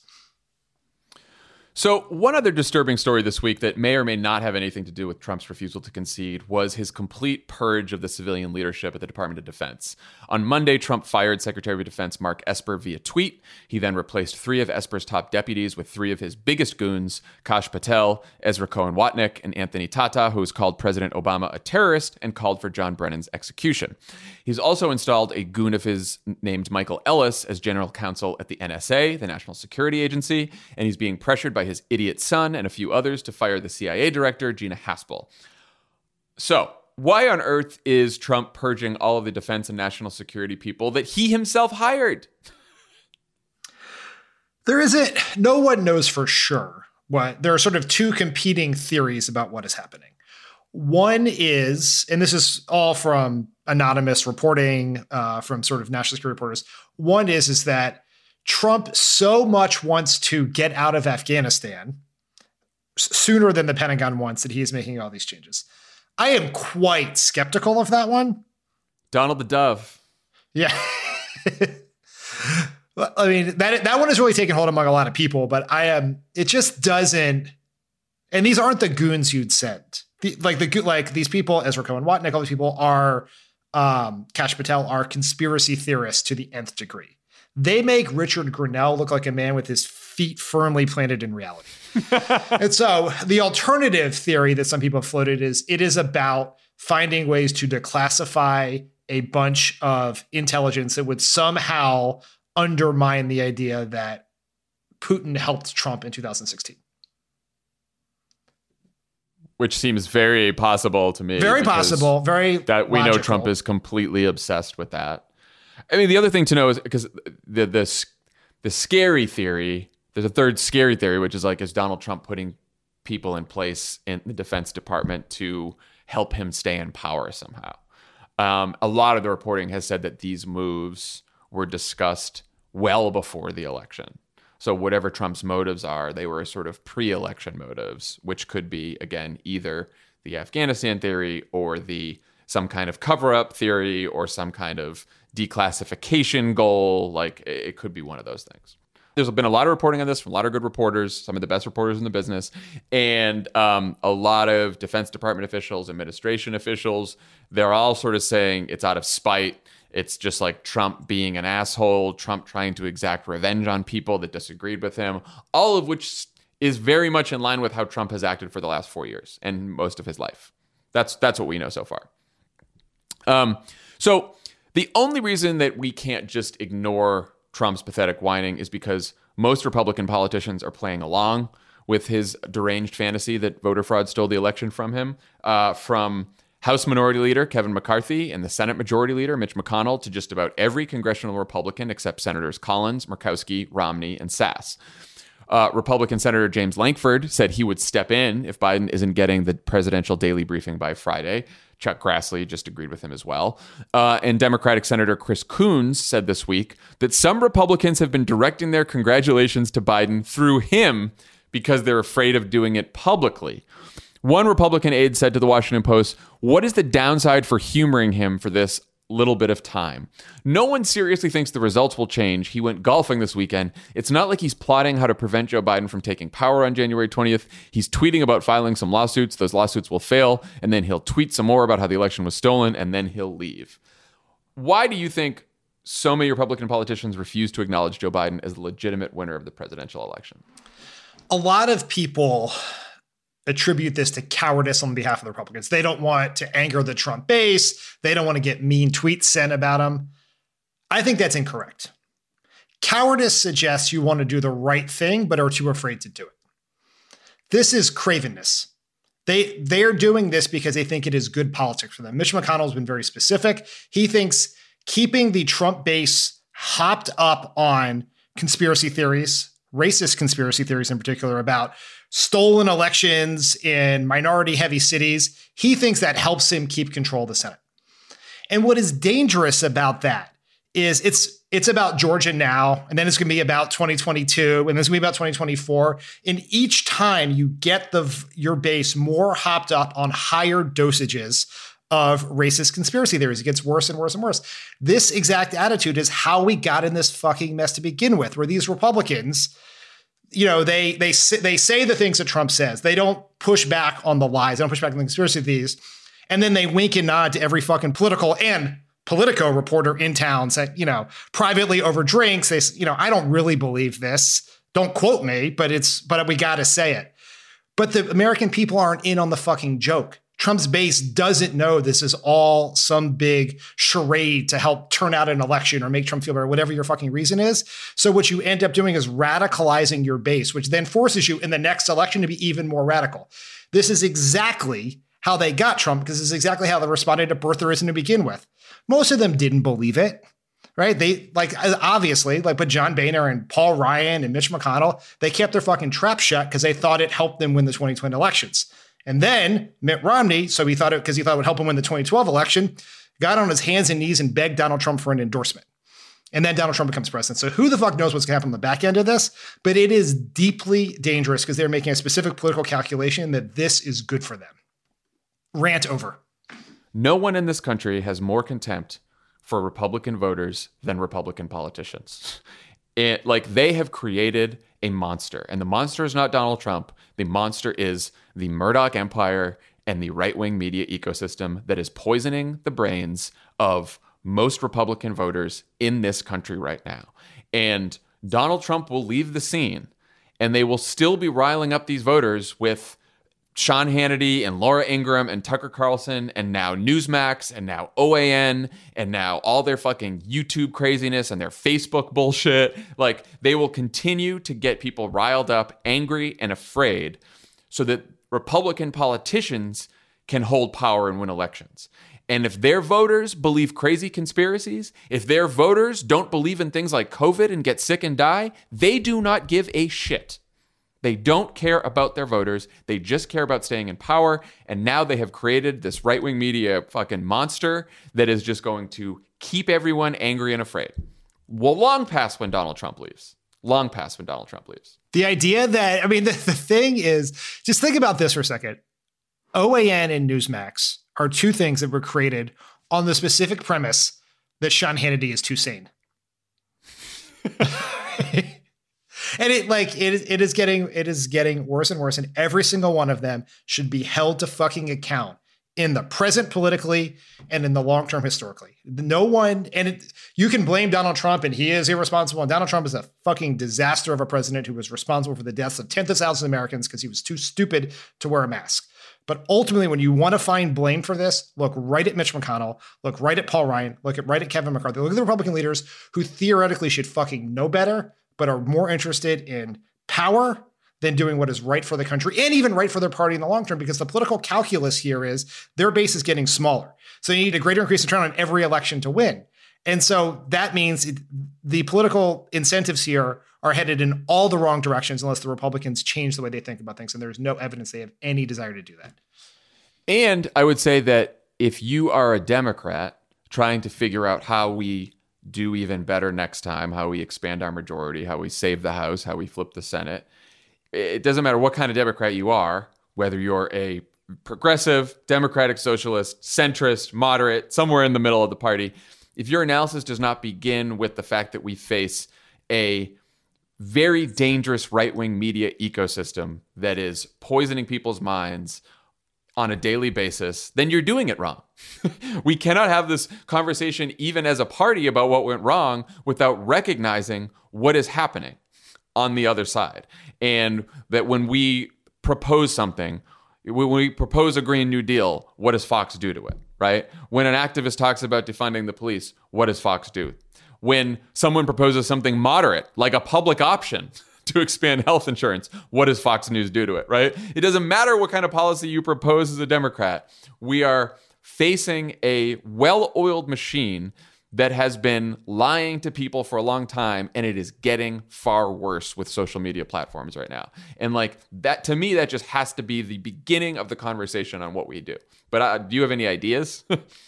So one other disturbing story this week that may or may not have anything to do with Trump's refusal to concede was his complete purge of the civilian leadership at the Department of Defense. On Monday, Trump fired Secretary of Defense Mark Esper via tweet. He then replaced three of Esper's top deputies with three of his biggest goons, Kash Patel, Ezra Cohen-Watnick, and Anthony Tata, who has called President Obama a terrorist and called for John Brennan's execution. He's also installed a goon of his named Michael Ellis as general counsel at the N S A, the National Security Agency, and he's being pressured by his idiot son and a few others to fire the C I A director, Gina Haspel. So, why on earth is Trump purging all of the defense and national security people that he himself hired? There isn't, no one knows for sure what, there are sort of two competing theories about what is happening. One is, and this is all from anonymous reporting uh, from sort of national security reporters. One is, is that Trump so much wants to get out of Afghanistan sooner than the Pentagon wants that he is making all these changes. I am quite skeptical of that one. Donald the Dove. Yeah. I mean, that that one has really taken hold among a lot of people, but I am, it just doesn't, and these aren't the goons you'd send. The, like the like these people, Ezra Cohen-Watnick, all these people are, um, Kash Patel, are conspiracy theorists to the nth degree. They make Richard Grenell look like a man with his feet firmly planted in reality. And so the alternative theory that some people have floated is it is about finding ways to declassify a bunch of intelligence that would somehow undermine the idea that Putin helped Trump in two thousand sixteen. Which seems very possible to me. Very possible. Very that we logical. know Trump is completely obsessed with that. I mean, the other thing to know is because the the the scary theory, there's a third scary theory, which is like, is Donald Trump putting people in place in the Defense Department to help him stay in power somehow? Um, a lot of the reporting has said that these moves were discussed well before the election. So whatever Trump's motives are, they were sort of pre-election motives, which could be, again, either the Afghanistan theory or the some kind of cover-up theory or some kind of declassification goal. Like, it could be one of those things. There's been a lot of reporting on this from a lot of good reporters, some of the best reporters in the business, and um, a lot of Defense Department officials, administration officials. They're all sort of saying it's out of spite. It's just like Trump being an asshole, Trump trying to exact revenge on people that disagreed with him, all of which is very much in line with how Trump has acted for the last four years and most of his life. That's that's what we know so far. Um, so the only reason that we can't just ignore Trump's pathetic whining is because most Republican politicians are playing along with his deranged fantasy that voter fraud stole the election from him, uh, from House Minority Leader Kevin McCarthy and the Senate Majority Leader Mitch McConnell to just about every congressional Republican except Senators Collins, Murkowski, Romney, and Sass. Uh, Republican Senator James Lankford said he would step in if Biden isn't getting the presidential daily briefing by Friday. Chuck Grassley just agreed with him as well. Uh, and Democratic Senator Chris Coons said this week that some Republicans have been directing their congratulations to Biden through him because they're afraid of doing it publicly. One Republican aide said to the Washington Post, "What is the downside for humoring him for this little bit of time? No one seriously thinks the results will change. He went golfing this weekend. It's not like he's plotting how to prevent Joe Biden from taking power on January twentieth. He's tweeting about filing some lawsuits. Those lawsuits will fail, and then he'll tweet some more about how the election was stolen, and then he'll leave." Why do you think so many Republican politicians refuse to acknowledge Joe Biden as the legitimate winner of the presidential election? A lot of people attribute this to cowardice on behalf of the Republicans. They don't want to anger the Trump base. They don't want to get mean tweets sent about him. I think that's incorrect. Cowardice suggests you want to do the right thing, but are too afraid to do it. This is cravenness. They, they're doing this because they think it is good politics for them. Mitch McConnell has been very specific. He thinks keeping the Trump base hopped up on conspiracy theories, racist conspiracy theories in particular, about stolen elections in minority-heavy cities. He thinks that helps him keep control of the Senate. And what is dangerous about that is it's it's about Georgia now, and then it's going to be about twenty twenty-two, and then it's going to be about twenty twenty-four. And each time you get the your base more hopped up on higher dosages of racist conspiracy theories, it gets worse and worse and worse. This exact attitude is how we got in this fucking mess to begin with, where these Republicans, you know, they they they say the things that Trump says. They don't push back on the lies. They don't push back on the conspiracy theories. And then they wink and nod to every fucking political and Politico reporter in town say, you know, privately over drinks. They, you know, I don't really believe this. Don't quote me, but it's, but we got to say it. But the American people aren't in on the fucking joke. Trump's base doesn't know this is all some big charade to help turn out an election or make Trump feel better, whatever your fucking reason is. So what you end up doing is radicalizing your base, which then forces you in the next election to be even more radical. This is exactly how they got Trump, because this is exactly how they responded to birtherism to begin with. Most of them didn't believe it, right? They like, obviously, like, but John Boehner and Paul Ryan and Mitch McConnell, they kept their fucking trap shut because they thought it helped them win the twenty twenty elections. And then Mitt Romney, so he thought it because he thought it would help him win the twenty twelve election, got on his hands and knees and begged Donald Trump for an endorsement. And then Donald Trump becomes president. So who the fuck knows what's going to happen on the back end of this? But it is deeply dangerous because they're making a specific political calculation that this is good for them. Rant over. No one in this country has more contempt for Republican voters than Republican politicians. It, like, they have created a monster, and the monster is not Donald Trump. The monster is the Murdoch empire and the right-wing media ecosystem that is poisoning the brains of most Republican voters in this country right now. And Donald Trump will leave the scene, and they will still be riling up these voters with Sean Hannity and Laura Ingraham and Tucker Carlson and now Newsmax and now O A N and now all their fucking YouTube craziness and their Facebook bullshit. Like, they will continue to get people riled up, angry, and afraid so that Republican politicians can hold power and win elections. And if their voters believe crazy conspiracies, if their voters don't believe in things like COVID and get sick and die, they do not give a shit. They don't care about their voters. They just care about staying in power. And now they have created this right-wing media fucking monster that is just going to keep everyone angry and afraid. Well, long past when Donald Trump leaves. Long past when Donald Trump leaves. The idea that, I mean, the, the thing is, just think about this for a second. O A N and Newsmax are two things that were created on the specific premise that Sean Hannity is too sane. And it like it is it is getting it is getting worse and worse, and every single one of them should be held to fucking account in the present politically and in the long term historically. No one, and it, you can blame Donald Trump, and he is irresponsible. And Donald Trump is a fucking disaster of a president who was responsible for the deaths of tens of thousands of Americans because he was too stupid to wear a mask. But ultimately, when you want to find blame for this, look right at Mitch McConnell, look right at Paul Ryan, look at right at Kevin McCarthy, look at the Republican leaders who theoretically should fucking know better, but are more interested in power than doing what is right for the country and even right for their party in the long term, because the political calculus here is their base is getting smaller. So you need a greater increase in turnout on every election to win. And so that means it, the political incentives here are headed in all the wrong directions unless the Republicans change the way they think about things. And there's no evidence they have any desire to do that. And I would say that if you are a Democrat trying to figure out how we do even better next time, how we expand our majority, how we save the House, how we flip the Senate, it doesn't matter what kind of Democrat you are, whether you're a progressive, democratic, socialist, centrist, moderate, somewhere in the middle of the party. If your analysis does not begin with the fact that we face a very dangerous right-wing media ecosystem that is poisoning people's minds on a daily basis, then you're doing it wrong. We cannot have this conversation even as a party about what went wrong without recognizing what is happening on the other side. And that when we propose something, when we propose a Green New Deal, what does Fox do to it, right? When an activist talks about defunding the police, what does Fox do? When someone proposes something moderate, like a public option to expand health insurance, what does Fox News do to it, right? It doesn't matter what kind of policy you propose as a Democrat. We are facing a well-oiled machine that has been lying to people for a long time, and it is getting far worse with social media platforms right now. And like that, to me, that just has to be the beginning of the conversation on what we do. But uh, do you have any ideas?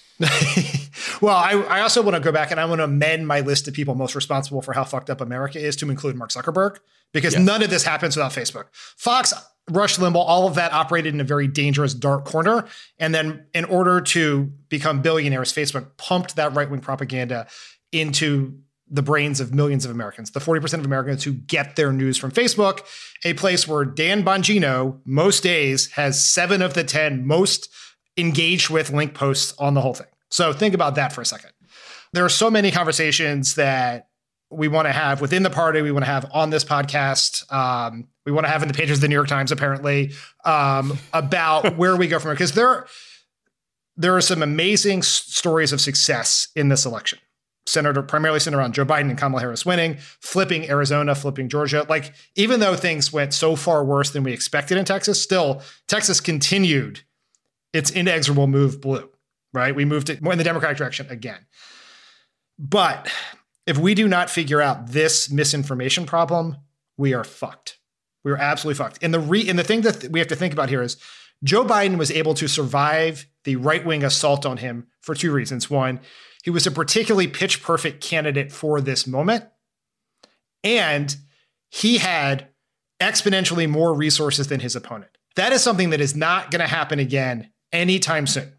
Well, I, I also want to go back and I want to amend my list of people most responsible for how fucked up America is to include Mark Zuckerberg, because yes. none of this happens without Facebook. Fox, Rush Limbaugh, all of that operated in a very dangerous, dark corner. And then in order to become billionaires, Facebook pumped that right-wing propaganda into the brains of millions of Americans, the forty percent of Americans who get their news from Facebook, a place where Dan Bongino most days has seven of the ten most engaged with link posts on the whole thing. So think about that for a second. There are so many conversations that we want to have within the party, we want to have on this podcast, um, we want to have in the pages of the New York Times, apparently, um, about where we go from here. Because there, there are some amazing s- stories of success in this election, centered primarily centered around Joe Biden and Kamala Harris winning, flipping Arizona, flipping Georgia. Like, even though things went so far worse than we expected in Texas, still, Texas continued its inexorable move blue, right? We moved it more in the Democratic direction again. But if we do not figure out this misinformation problem, we are fucked. We are absolutely fucked. And the re- and the thing that we have to think about here is Joe Biden was able to survive the right-wing assault on him for two reasons. One, he was a particularly pitch perfect candidate for this moment. And he had exponentially more resources than his opponent. That is something that is not going to happen again anytime soon.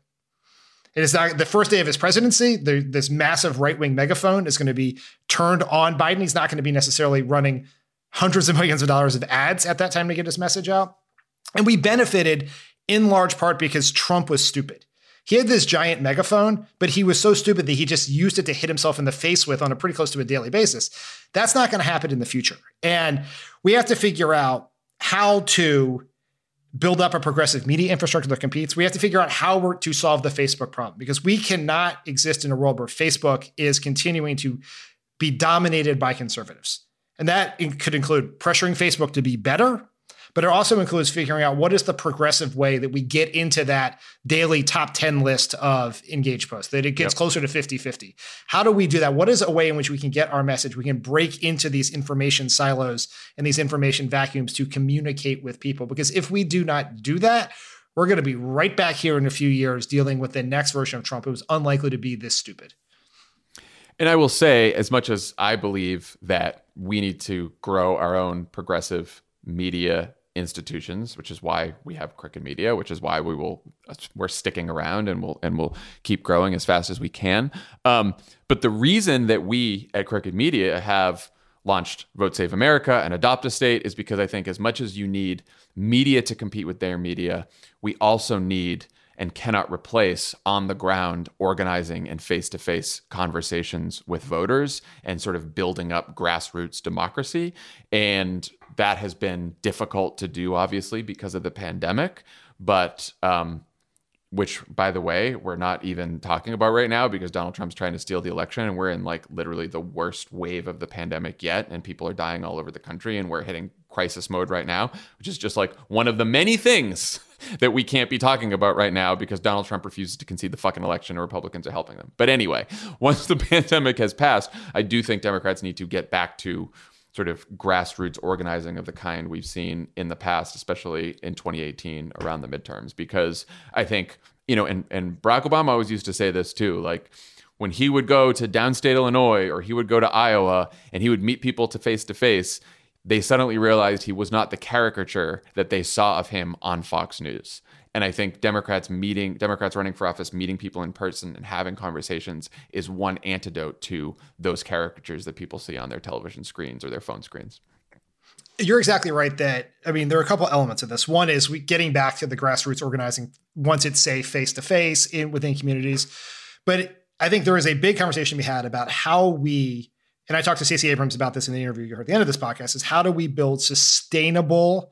It is not the first day of his presidency. The, this massive right-wing megaphone is going to be turned on Biden. He's not going to be necessarily running hundreds of millions of dollars of ads at that time to get his message out. And we benefited in large part because Trump was stupid. He had this giant megaphone, but he was so stupid that he just used it to hit himself in the face with on a pretty close to a daily basis. That's not going to happen in the future. And we have to figure out how to build up a progressive media infrastructure that competes. We have to figure out how we're to solve the Facebook problem, because we cannot exist in a world where Facebook is continuing to be dominated by conservatives. And that could include pressuring Facebook to be better, but it also includes figuring out what is the progressive way that we get into that daily top ten list of engaged posts, that it gets yep. closer to fifty-fifty. How do we do that? What is a way in which we can get our message? We can break into these information silos and these information vacuums to communicate with people. Because if we do not do that, we're going to be right back here in a few years dealing with the next version of Trump, who's unlikely to be this stupid. And I will say, as much as I believe that we need to grow our own progressive media institutions, which is why we have Crooked Media, which is why we will we're sticking around and we'll and we'll keep growing as fast as we can. Um, but the reason that we at Crooked Media have launched Vote Save America and Adopt a State is because I think as much as you need media to compete with their media, we also need and cannot replace on the ground organizing and face-to-face conversations with voters and sort of building up grassroots democracy. And that has been difficult to do, obviously, because of the pandemic, but um, which, by the way, we're not even talking about right now because Donald Trump's trying to steal the election and we're in like literally the worst wave of the pandemic yet. And people are dying all over the country and we're hitting crisis mode right now, which is just like one of the many things that we can't be talking about right now because Donald Trump refuses to concede the fucking election and Republicans are helping them. But anyway, once the pandemic has passed, I do think Democrats need to get back to sort of grassroots organizing of the kind we've seen in the past, especially in twenty eighteen around the midterms, because I think, you know, and, and Barack Obama always used to say this too, like when he would go to downstate Illinois or he would go to Iowa and he would meet people to face to face, they suddenly realized he was not the caricature that they saw of him on Fox News. And I think Democrats meeting, Democrats running for office, meeting people in person and having conversations is one antidote to those caricatures that people see on their television screens or their phone screens. You're exactly right that, I mean, there are a couple elements of this. One is we getting back to the grassroots organizing once it's safe face-to-face in within communities. But I think there is a big conversation we had about how we, and I talked to Stacey Abrams about this in the interview you heard at the end of this podcast, is how do we build sustainable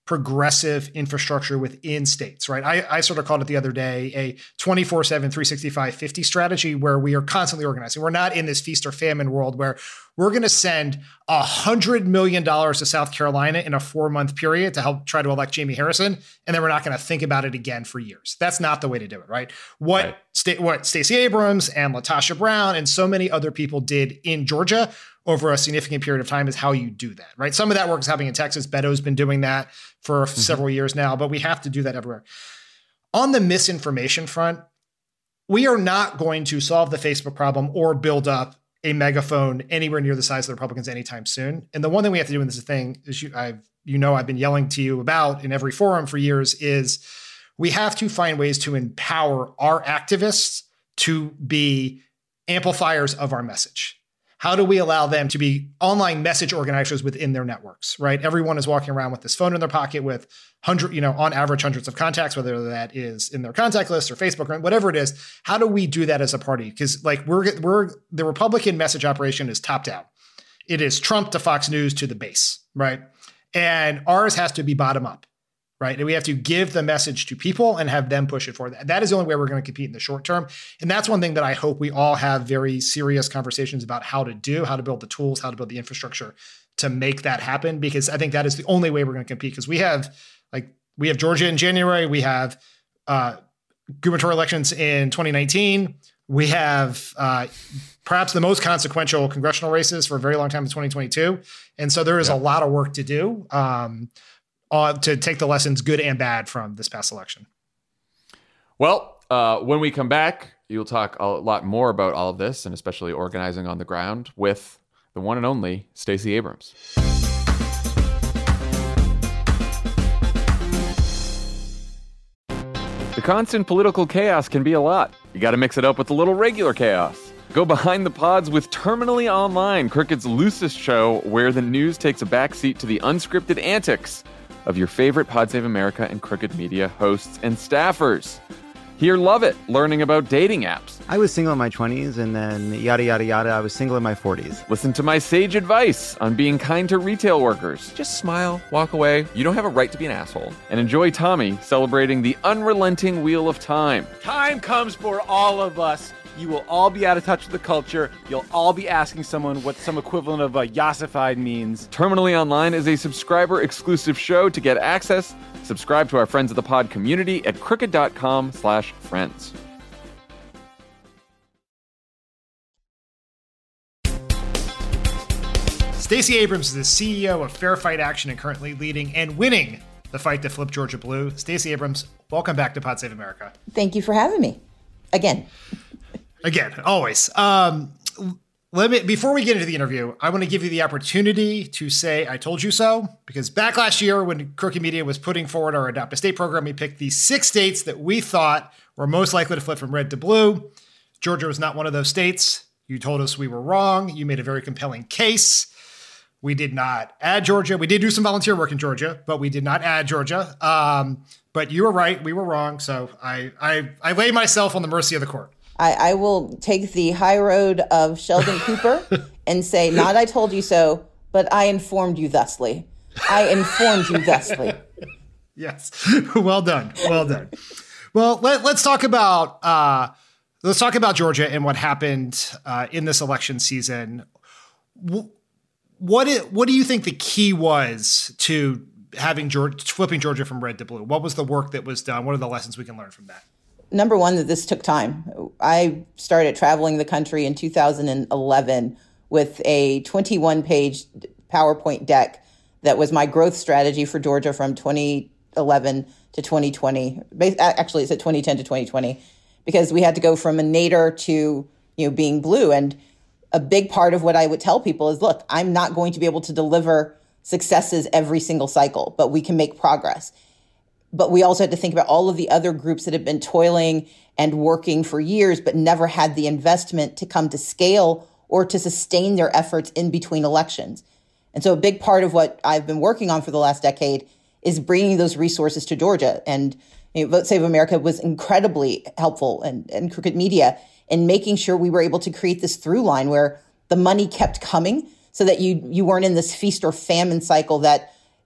progressive infrastructure within states, right? I, I sort of called it the other day a twenty-four seven, three sixty-five, fifty strategy where we are constantly organizing. We're not in this feast or famine world where we're going to send one hundred million dollars to South Carolina in a four-month period to help try to elect Jamie Harrison, and then we're not going to think about it again for years. That's not the way to do it, right? What, right. Sta- what Stacey Abrams and LaTosha Brown and so many other people did in Georgia over a significant period of time is how you do that, right? Some of that work is happening in Texas. Beto's been doing that for mm-hmm. several years now, but we have to do that everywhere. On the misinformation front, we are not going to solve the Facebook problem or build up a megaphone anywhere near the size of the Republicans anytime soon. And the one thing we have to do in this thing is, you, I've, you know, I've been yelling to you about in every forum for years is we have to find ways to empower our activists to be amplifiers of our message. How do we allow them to be online message organizers within their networks, right? Everyone is walking around with this phone in their pocket with hundred, you know, on average hundreds of contacts, whether that is in their contact list or Facebook or whatever it is. How do we do that as a party? Because like we're we're the Republican message operation is top down. It is Trump to Fox News to the base, right? And ours has to be bottom up, right? And we have to give the message to people and have them push it forward. That is the only way we're going to compete in the short term. And that's one thing that I hope we all have very serious conversations about how to do, how to build the tools, how to build the infrastructure to make that happen. Because I think that is the only way we're going to compete. Because we have like, we have Georgia in January. We have uh, gubernatorial elections in twenty nineteen. We have uh, perhaps the most consequential congressional races for a very long time in twenty twenty-two. And so there is yeah. a lot of work to do. Um, Uh, to take the lessons, good and bad, from this past election. Well, uh, when we come back, you'll talk a lot more about all of this, and especially organizing on the ground, with the one and only Stacey Abrams. The constant political chaos can be a lot. You got to mix it up with a little regular chaos. Go behind the pods with Terminally Online, Crooked's loosest show where the news takes a backseat to the unscripted antics of your favorite Pod Save America and Crooked Media hosts and staffers. Hear Love It, learning about dating apps. I was single in my twenties, and then yada, yada, yada, I was single in my forties. Listen to my sage advice on being kind to retail workers. Just smile, walk away. You don't have a right to be an asshole. And enjoy Tommy celebrating the unrelenting wheel of time. Time comes for all of us. You will all be out of touch with the culture. You'll all be asking someone what some equivalent of a yassified means. Terminally Online is a subscriber-exclusive show. To get access, subscribe to our Friends of the Pod community at crooked.com slash friends. Stacey Abrams is the C E O of Fair Fight Action and currently leading and winning the fight to flip Georgia blue. Stacey Abrams, welcome back to Pod Save America. Thank you for having me. Again. Again, always. Um, let me before we get into the interview, I want to give you the opportunity to say I told you so, because back last year when Crooked Media was putting forward our Adopt a State program, we picked the six states that we thought were most likely to flip from red to blue. Georgia was not one of those states. You told us we were wrong. You made a very compelling case. We did not add Georgia. We did do some volunteer work in Georgia, but we did not add Georgia. Um, but you were right. We were wrong. So I, I, I lay myself on the mercy of the court. I, I will take the high road of Sheldon Cooper and say, not I told you so, but I informed you thusly. I informed you thusly. Yes. Well done. Well done. Well, let, let's talk about uh, let's talk about Georgia and what happened uh, in this election season. What it, what do you think the key was to having Georgia, flipping Georgia from red to blue? What was the work that was done? What are the lessons we can learn from that? Number one, that this took time. I started traveling the country in two thousand eleven with a twenty-one page PowerPoint deck that was my growth strategy for Georgia from twenty eleven to twenty twenty. Actually, it's at twenty ten to twenty twenty, because we had to go from a nadir to, you know, being blue. And a big part of what I would tell people is, look, I'm not going to be able to deliver successes every single cycle, but we can make progress. But we also had to think about all of the other groups that have been toiling and working for years, but never had the investment to come to scale or to sustain their efforts in between elections. And so a big part of what I've been working on for the last decade is bringing those resources to Georgia. And you know, Vote Save America was incredibly helpful, and, and Crooked Media, in making sure we were able to create this through line where the money kept coming so that you you weren't in this feast or famine cycle that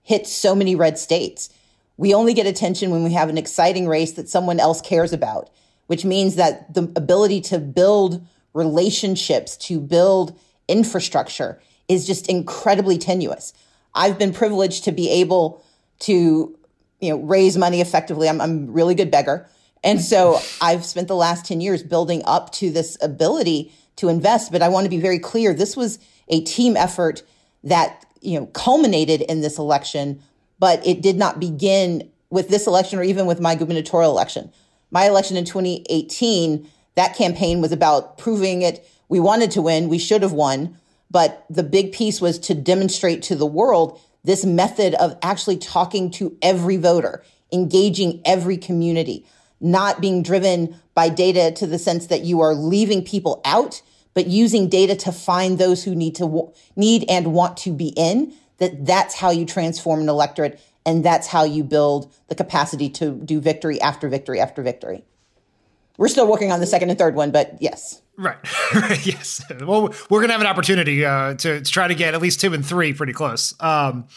hit so many red states. We only get attention when we have an exciting race that someone else cares about, which means that the ability to build relationships, to build infrastructure is just incredibly tenuous. I've been privileged to be able to, you know, raise money effectively. I'm, I'm a really good beggar. And so I've spent the last ten years building up to this ability to invest. But I want to be very clear. This was a team effort that, you know, culminated in this election, but it did not begin with this election or even with my gubernatorial election. My election in twenty eighteen, that campaign was about proving it. We wanted to win. We should have won. But the big piece was to demonstrate to the world this method of actually talking to every voter, engaging every community, not being driven by data to the sense that you are leaving people out, but using data to find those who need to need and want to be in, that that's how you transform an electorate. And that's how you build the capacity to do victory after victory after victory. We're still working on the second and third one, but yes. Right. Yes. Well, we're going to have an opportunity uh, to, to try to get at least two and three pretty close. Um,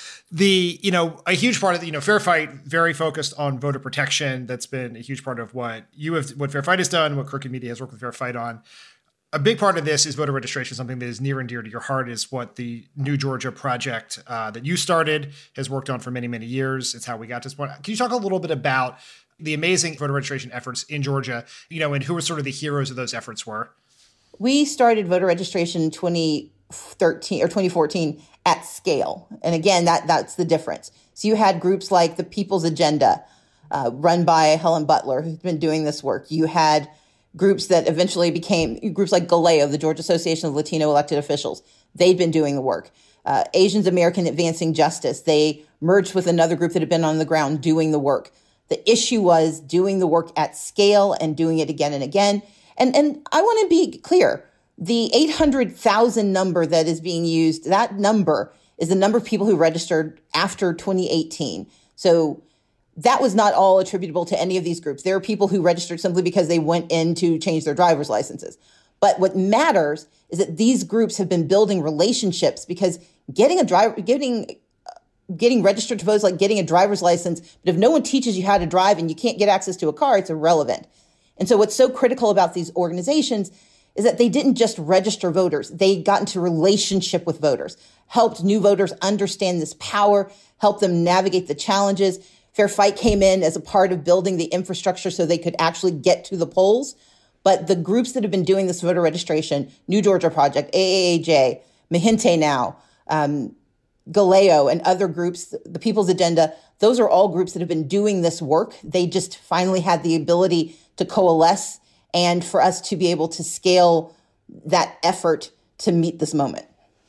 the, you know, a huge part of the, you know, Fair Fight, very focused on voter protection. That's been a huge part of what you have, what Fair Fight has done, what Crooked Media has worked with Fair Fight on. A big part of this is voter registration, something that is near and dear to your heart, is what the New Georgia Project uh, that you started has worked on for many, many years. It's how we got to this point. Can you talk a little bit about the amazing voter registration efforts in Georgia, you know, and who were sort of the heroes of those efforts were? We started voter registration in twenty thirteen or twenty fourteen at scale. And again, that that's the difference. So you had groups like the People's Agenda, uh, run by Helen Butler, who's been doing this work. You had groups that eventually became groups like Galeo, the Georgia Association of Latino Elected Officials. They'd been doing the work. Uh, Asians American Advancing Justice. They merged with another group that had been on the ground doing the work. The issue was doing the work at scale and doing it again and again. And, and I want to be clear. The eight hundred thousand number that is being used, that number is the number of people who registered after twenty eighteen. So that was not all attributable to any of these groups. There are people who registered simply because they went in to change their driver's licenses. But what matters is that these groups have been building relationships, because getting a driver, getting getting registered to vote is like getting a driver's license. But if no one teaches you how to drive and you can't get access to a car, it's irrelevant. And so what's so critical about these organizations is that they didn't just register voters. They got into relationship with voters, helped new voters understand this power, helped them navigate the challenges. Fair Fight came in as a part of building the infrastructure so they could actually get to the polls. But the groups that have been doing this voter registration, New Georgia Project, A A A J, Mahinte Now, um, Galeo, and other groups, the People's Agenda, those are all groups that have been doing this work. They just finally had the ability to coalesce and for us to be able to scale that effort to meet this moment.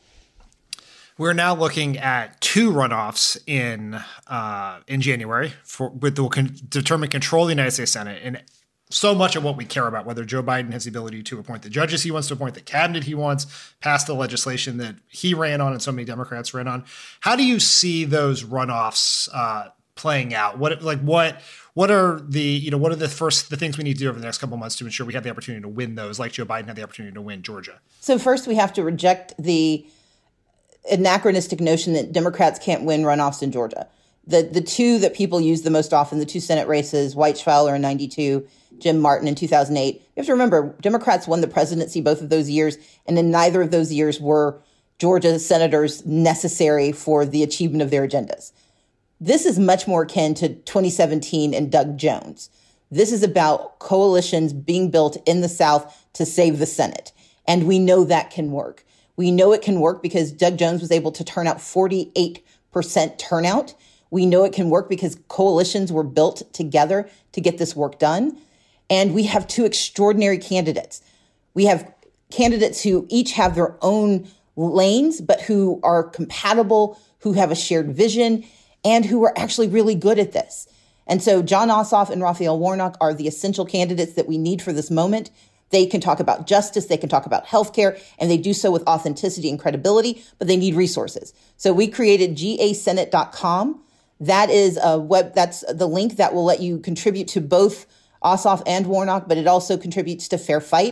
We're now looking at two runoffs in uh, in January for with the will con- determine control of the United States Senate, and so much of what we care about, whether Joe Biden has the ability to appoint the judges he wants to appoint, the cabinet he wants, pass the legislation that he ran on and so many Democrats ran on. How do you see those runoffs uh, playing out? What like what what are the you know what are the first the things we need to do over the next couple of months to ensure we have the opportunity to win those, like Joe Biden had the opportunity to win Georgia? So first, we have to reject the anachronistic notion that Democrats can't win runoffs in Georgia. The the two that people use the most often, the two Senate races, White Fowler in ninety-two, Jim Martin in two thousand eight. You have to remember, Democrats won the presidency both of those years, and in neither of those years were Georgia senators necessary for the achievement of their agendas. This is much more akin to twenty seventeen and Doug Jones. This is about coalitions being built in the South to save the Senate. And we know that can work. We know it can work because Doug Jones was able to turn out forty-eight percent turnout. We know it can work because coalitions were built together to get this work done. And we have two extraordinary candidates. We have candidates who each have their own lanes, but who are compatible, who have a shared vision, and who are actually really good at this. And so Jon Ossoff and Raphael Warnock are the essential candidates that we need for this moment. They can talk about justice, they can talk about healthcare, and they do so with authenticity and credibility, but they need resources. So we created G A Senate dot com. That is a web, that's the link that will let you contribute to both Ossoff and Warnock, but it also contributes to Fair Fight.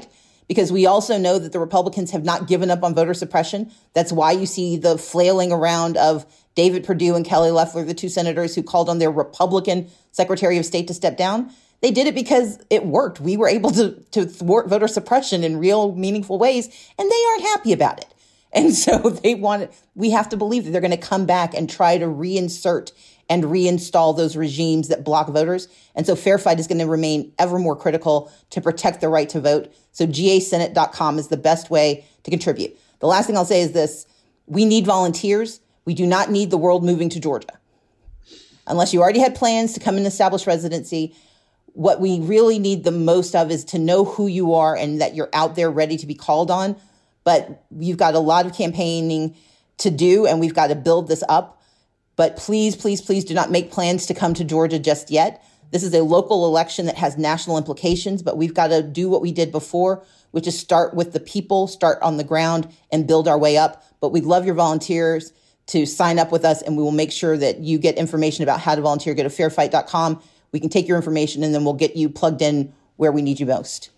because we also know that the Republicans have not given up on voter suppression. That's why you see the flailing around of David Perdue and Kelly Loeffler, the two senators who called on their Republican Secretary of State to step down. They did it because it worked. We were able to, to thwart voter suppression in real, meaningful ways, and they aren't happy about it. And so they want, we have to believe that they're going to come back and try to reinsert and reinstall those regimes that block voters. And so Fair Fight is going to remain ever more critical to protect the right to vote. So G A Senate dot com is the best way to contribute. The last thing I'll say is this. We need volunteers. We do not need the world moving to Georgia. Unless you already had plans to come and establish residency, what we really need the most of is to know who you are and that you're out there ready to be called on. But you've got a lot of campaigning to do, and we've got to build this up. But please, please, please do not make plans to come to Georgia just yet. This is a local election that has national implications, but we've got to do what we did before, which is start with the people, start on the ground, and build our way up. But we'd love your volunteers to sign up with us, and we will make sure that you get information about how to volunteer. Go to fair fight dot com. We can take your information, and then we'll get you plugged in where we need you most.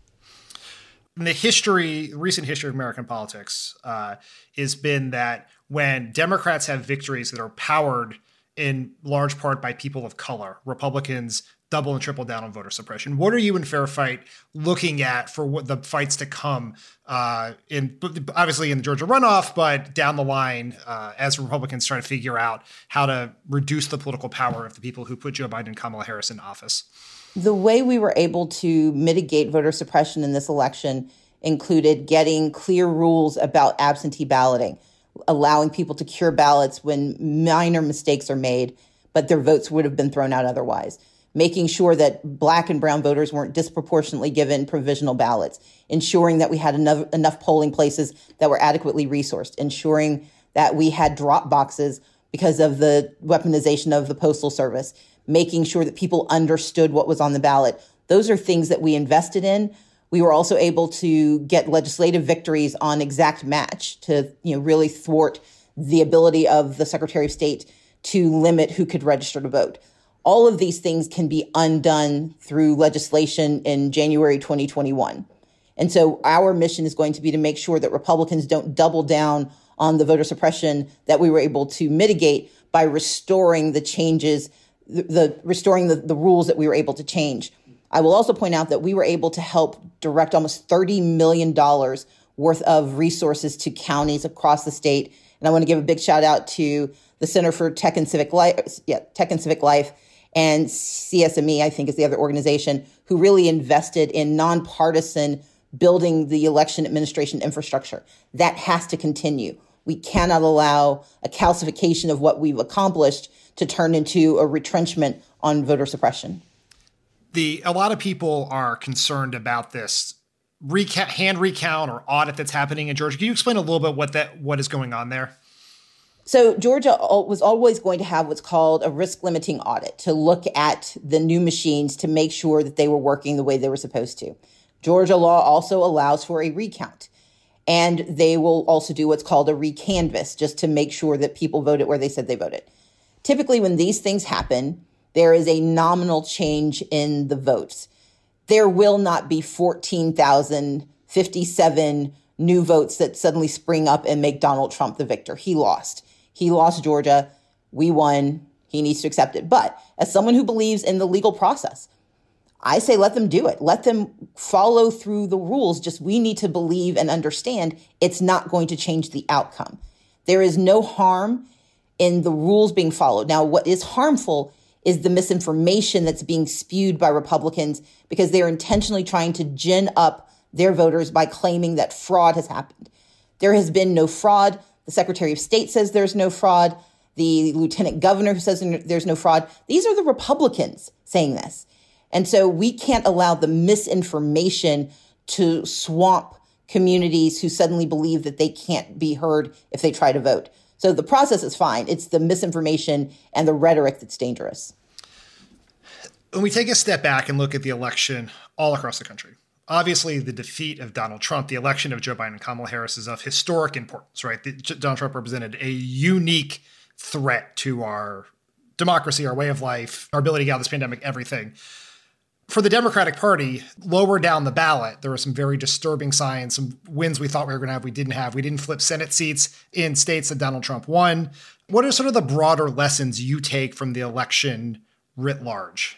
In the history, recent history of American politics uh, has been that when Democrats have victories that are powered in large part by people of color, Republicans double and triple down on voter suppression. What are you in Fair Fight looking at for what the fights to come uh, in, obviously in the Georgia runoff, but down the line uh, as Republicans try to figure out how to reduce the political power of the people who put Joe Biden and Kamala Harris in office? The way we were able to mitigate voter suppression in this election included getting clear rules about absentee balloting, allowing people to cure ballots when minor mistakes are made, but their votes would have been thrown out otherwise, making sure that Black and brown voters weren't disproportionately given provisional ballots, ensuring that we had enough, enough polling places that were adequately resourced, ensuring that we had drop boxes because of the weaponization of the Postal Service, making sure that people understood what was on the ballot. Those are things that we invested in. We were also able to get legislative victories on exact match to, you know, really thwart the ability of the Secretary of State to limit who could register to vote. All of these things can be undone through legislation in January twenty twenty-one. And so our mission is going to be to make sure that Republicans don't double down on the voter suppression that we were able to mitigate by restoring the changes, the, the restoring the, the rules that we were able to change. I will also point out that we were able to help direct almost thirty million dollars worth of resources to counties across the state. And I want to give a big shout out to the Center for Tech and Civic Life, yeah, Tech and Civic Life, and C S M E, I think is the other organization, who really invested in nonpartisan building the election administration infrastructure. That has to continue. We cannot allow a calcification of what we've accomplished to turn into a retrenchment on voter suppression. The a lot of people are concerned about this recount, hand recount or audit that's happening in Georgia. Can you explain a little bit what that what is going on there? So Georgia was always going to have what's called a risk limiting audit to look at the new machines to make sure that they were working the way they were supposed to. Georgia law also allows for a recount, and they will also do what's called a recanvass just to make sure that people voted where they said they voted. Typically, when these things happen, there is a nominal change in the votes. There will not be fourteen thousand fifty-seven new votes that suddenly spring up and make Donald Trump the victor. He lost. He lost Georgia. We won. He needs to accept it. But as someone who believes in the legal process, I say let them do it. Let them follow through the rules. Just we need to believe and understand it's not going to change the outcome. There is no harm in the rules being followed. Now, what is harmful is the misinformation that's being spewed by Republicans because they're intentionally trying to gin up their voters by claiming that fraud has happened. There has been no fraud. The Secretary of State says there's no fraud. The Lieutenant Governor says there's no fraud. These are the Republicans saying this. And so we can't allow the misinformation to swamp communities who suddenly believe that they can't be heard if they try to vote. So the process is fine. It's the misinformation and the rhetoric that's dangerous. When we take a step back and look at the election all across the country, obviously the defeat of Donald Trump, the election of Joe Biden and Kamala Harris is of historic importance, right? The, Donald Trump represented a unique threat to our democracy, our way of life, our ability to get out of this pandemic, everything. For the Democratic Party, lower down the ballot, there were some very disturbing signs, some wins we thought we were going to have, we didn't have. We didn't flip Senate seats in states that Donald Trump won. What are sort of the broader lessons you take from the election writ large?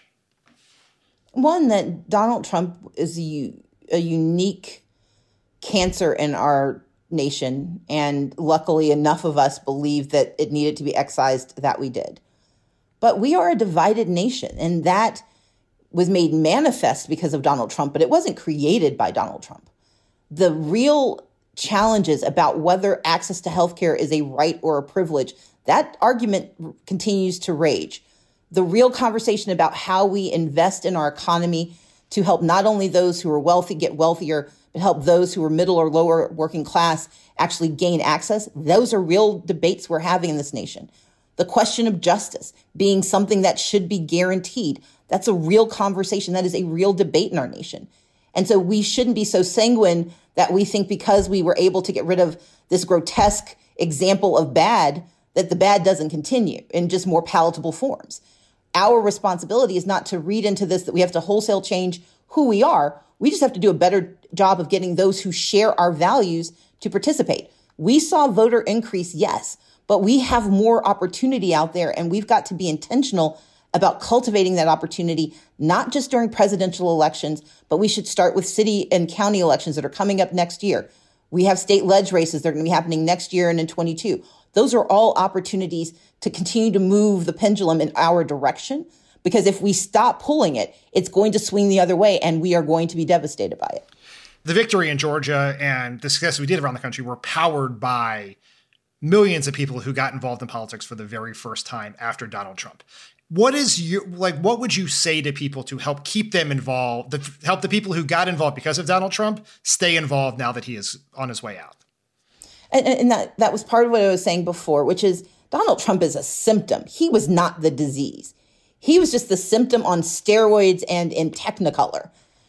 One, that Donald Trump is a, a unique cancer in our nation, and luckily enough of us believed that it needed to be excised, that we did. But we are a divided nation, and that was made manifest because of Donald Trump, but it wasn't created by Donald Trump. The real challenges about whether access to healthcare is a right or a privilege, that argument continues to rage. The real conversation about how we invest in our economy to help not only those who are wealthy get wealthier, but help those who are middle or lower working class actually gain access, those are real debates we're having in this nation. The question of justice being something that should be guaranteed, that's a real conversation. That is a real debate in our nation. And so we shouldn't be so sanguine that we think because we were able to get rid of this grotesque example of bad, that the bad doesn't continue in just more palatable forms. Our responsibility is not to read into this that we have to wholesale change who we are. We just have to do a better job of getting those who share our values to participate. We saw voter increase, yes, but we have more opportunity out there, and we've got to be intentional about cultivating that opportunity, not just during presidential elections, but we should start with city and county elections that are coming up next year. We have state ledge races that are going to be happening next year and in twenty-two. Those are all opportunities to continue to move the pendulum in our direction, because if we stop pulling it, it's going to swing the other way, and we are going to be devastated by it. The victory in Georgia and the success we did around the country were powered by millions of people who got involved in politics for the very first time after Donald Trump. What is your, like, what would you say to people to help keep them involved, to help the people who got involved because of Donald Trump stay involved now that he is on his way out? And, and that, that was part of what I was saying before, which is Donald Trump is a symptom. He was not the disease. He was just the symptom on steroids and in Technicolor.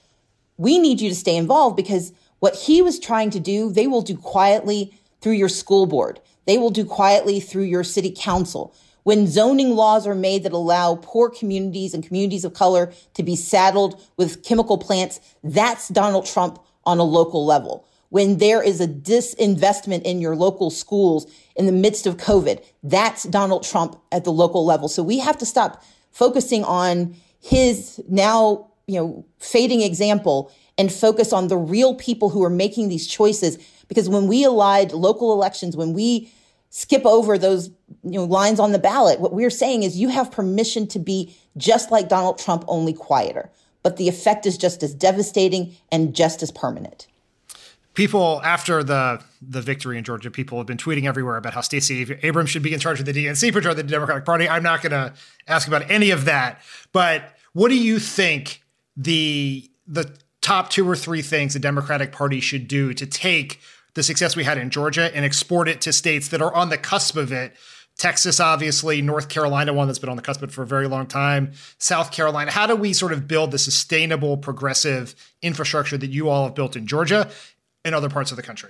We need you to stay involved, because what he was trying to do, they will do quietly through your school board. They will do quietly through your city council. When zoning laws are made that allow poor communities and communities of color to be saddled with chemical plants, that's Donald Trump on a local level. When there is a disinvestment in your local schools in the midst of COVID, that's Donald Trump at the local level. So we have to stop focusing on his now, you know, fading example and focus on the real people who are making these choices. Because when we allied local elections, when we skip over those, you know, lines on the ballot, what we're saying is you have permission to be just like Donald Trump, only quieter. But the effect is just as devastating and just as permanent. People after the the victory in Georgia, people have been tweeting everywhere about how Stacey Abrams should be in charge of the D N C, for the Democratic Party. I'm not going to ask about any of that. But what do you think the the top two or three things the Democratic Party should do to take the success we had in Georgia and export it to states that are on the cusp of it? Texas, obviously, North Carolina, one that's been on the cusp of it for a very long time, South Carolina. How do we sort of build the sustainable, progressive infrastructure that you all have built in Georgia and other parts of the country?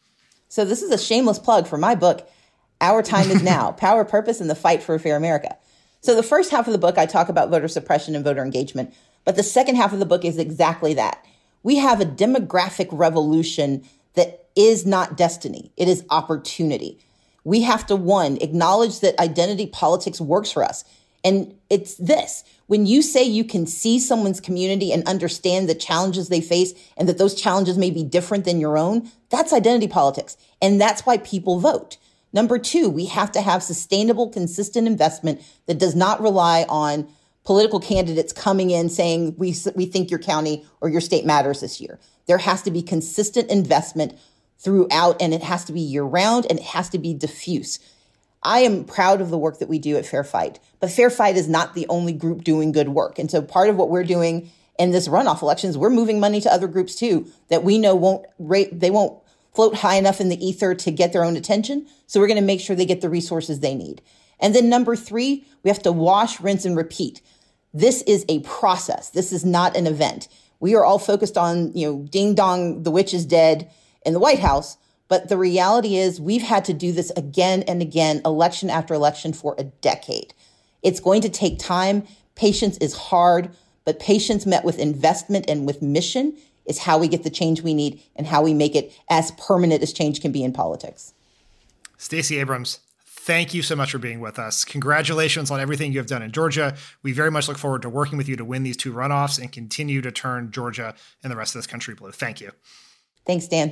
So this is a shameless plug for my book, Our Time Is Now, Power, Purpose, and the Fight for a Fair America. So the first half of the book, I talk about voter suppression and voter engagement. But the second half of the book is exactly that. We have a demographic revolution that is not destiny. It is opportunity. We have to, one, acknowledge that identity politics works for us. And it's this: when you say you can see someone's community and understand the challenges they face and that those challenges may be different than your own, that's identity politics. And that's why people vote. Number two, we have to have sustainable, consistent investment that does not rely on political candidates coming in saying, we, we think your county or your state matters this year. There has to be consistent investment throughout, and it has to be year round, and it has to be diffuse. I am proud of the work that we do at Fair Fight, but Fair Fight is not the only group doing good work. And so part of what we're doing in this runoff elections, we're moving money to other groups too, that we know won't rate, they won't float high enough in the ether to get their own attention. So we're going to make sure they get the resources they need. And then number three, we have to wash, rinse, and repeat. This is a process. This is not an event. We are all focused on, you know, ding dong, the witch is dead in the White House. But the reality is we've had to do this again and again, election after election for a decade. It's going to take time. Patience is hard, but But patience met with investment and with mission is how we get the change we need and how we make it as permanent as change can be in politics. Stacey Abrams, thank you so much for being with us. Congratulations on everything you have done in Georgia. We very much look forward to working with you to win these two runoffs and continue to turn Georgia and the rest of this country blue. Thank you. Thanks, Dan.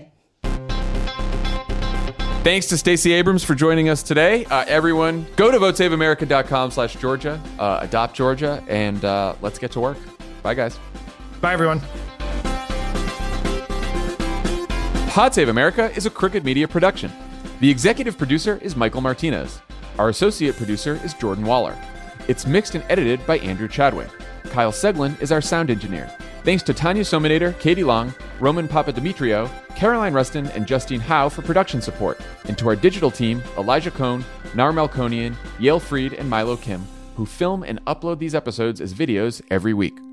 Thanks to Stacey Abrams for joining us today. Uh, everyone, go to votesaveamerica.com slash Georgia, uh, adopt Georgia, and uh, let's get to work. Bye, guys. Bye, everyone. Pod Save America is a Crooked Media production. The executive producer is Michael Martinez. Our associate producer is Jordan Waller. It's mixed and edited by Andrew Chadwick. Kyle Seglin is our sound engineer. Thanks to Tanya Sominator, Katie Long, Roman Papadimitriou, Caroline Rustin, and Justine Howe for production support, and to our digital team, Elijah Cohn, Nar Melkonian, Yale Freed, and Milo Kim, who film and upload these episodes as videos every week.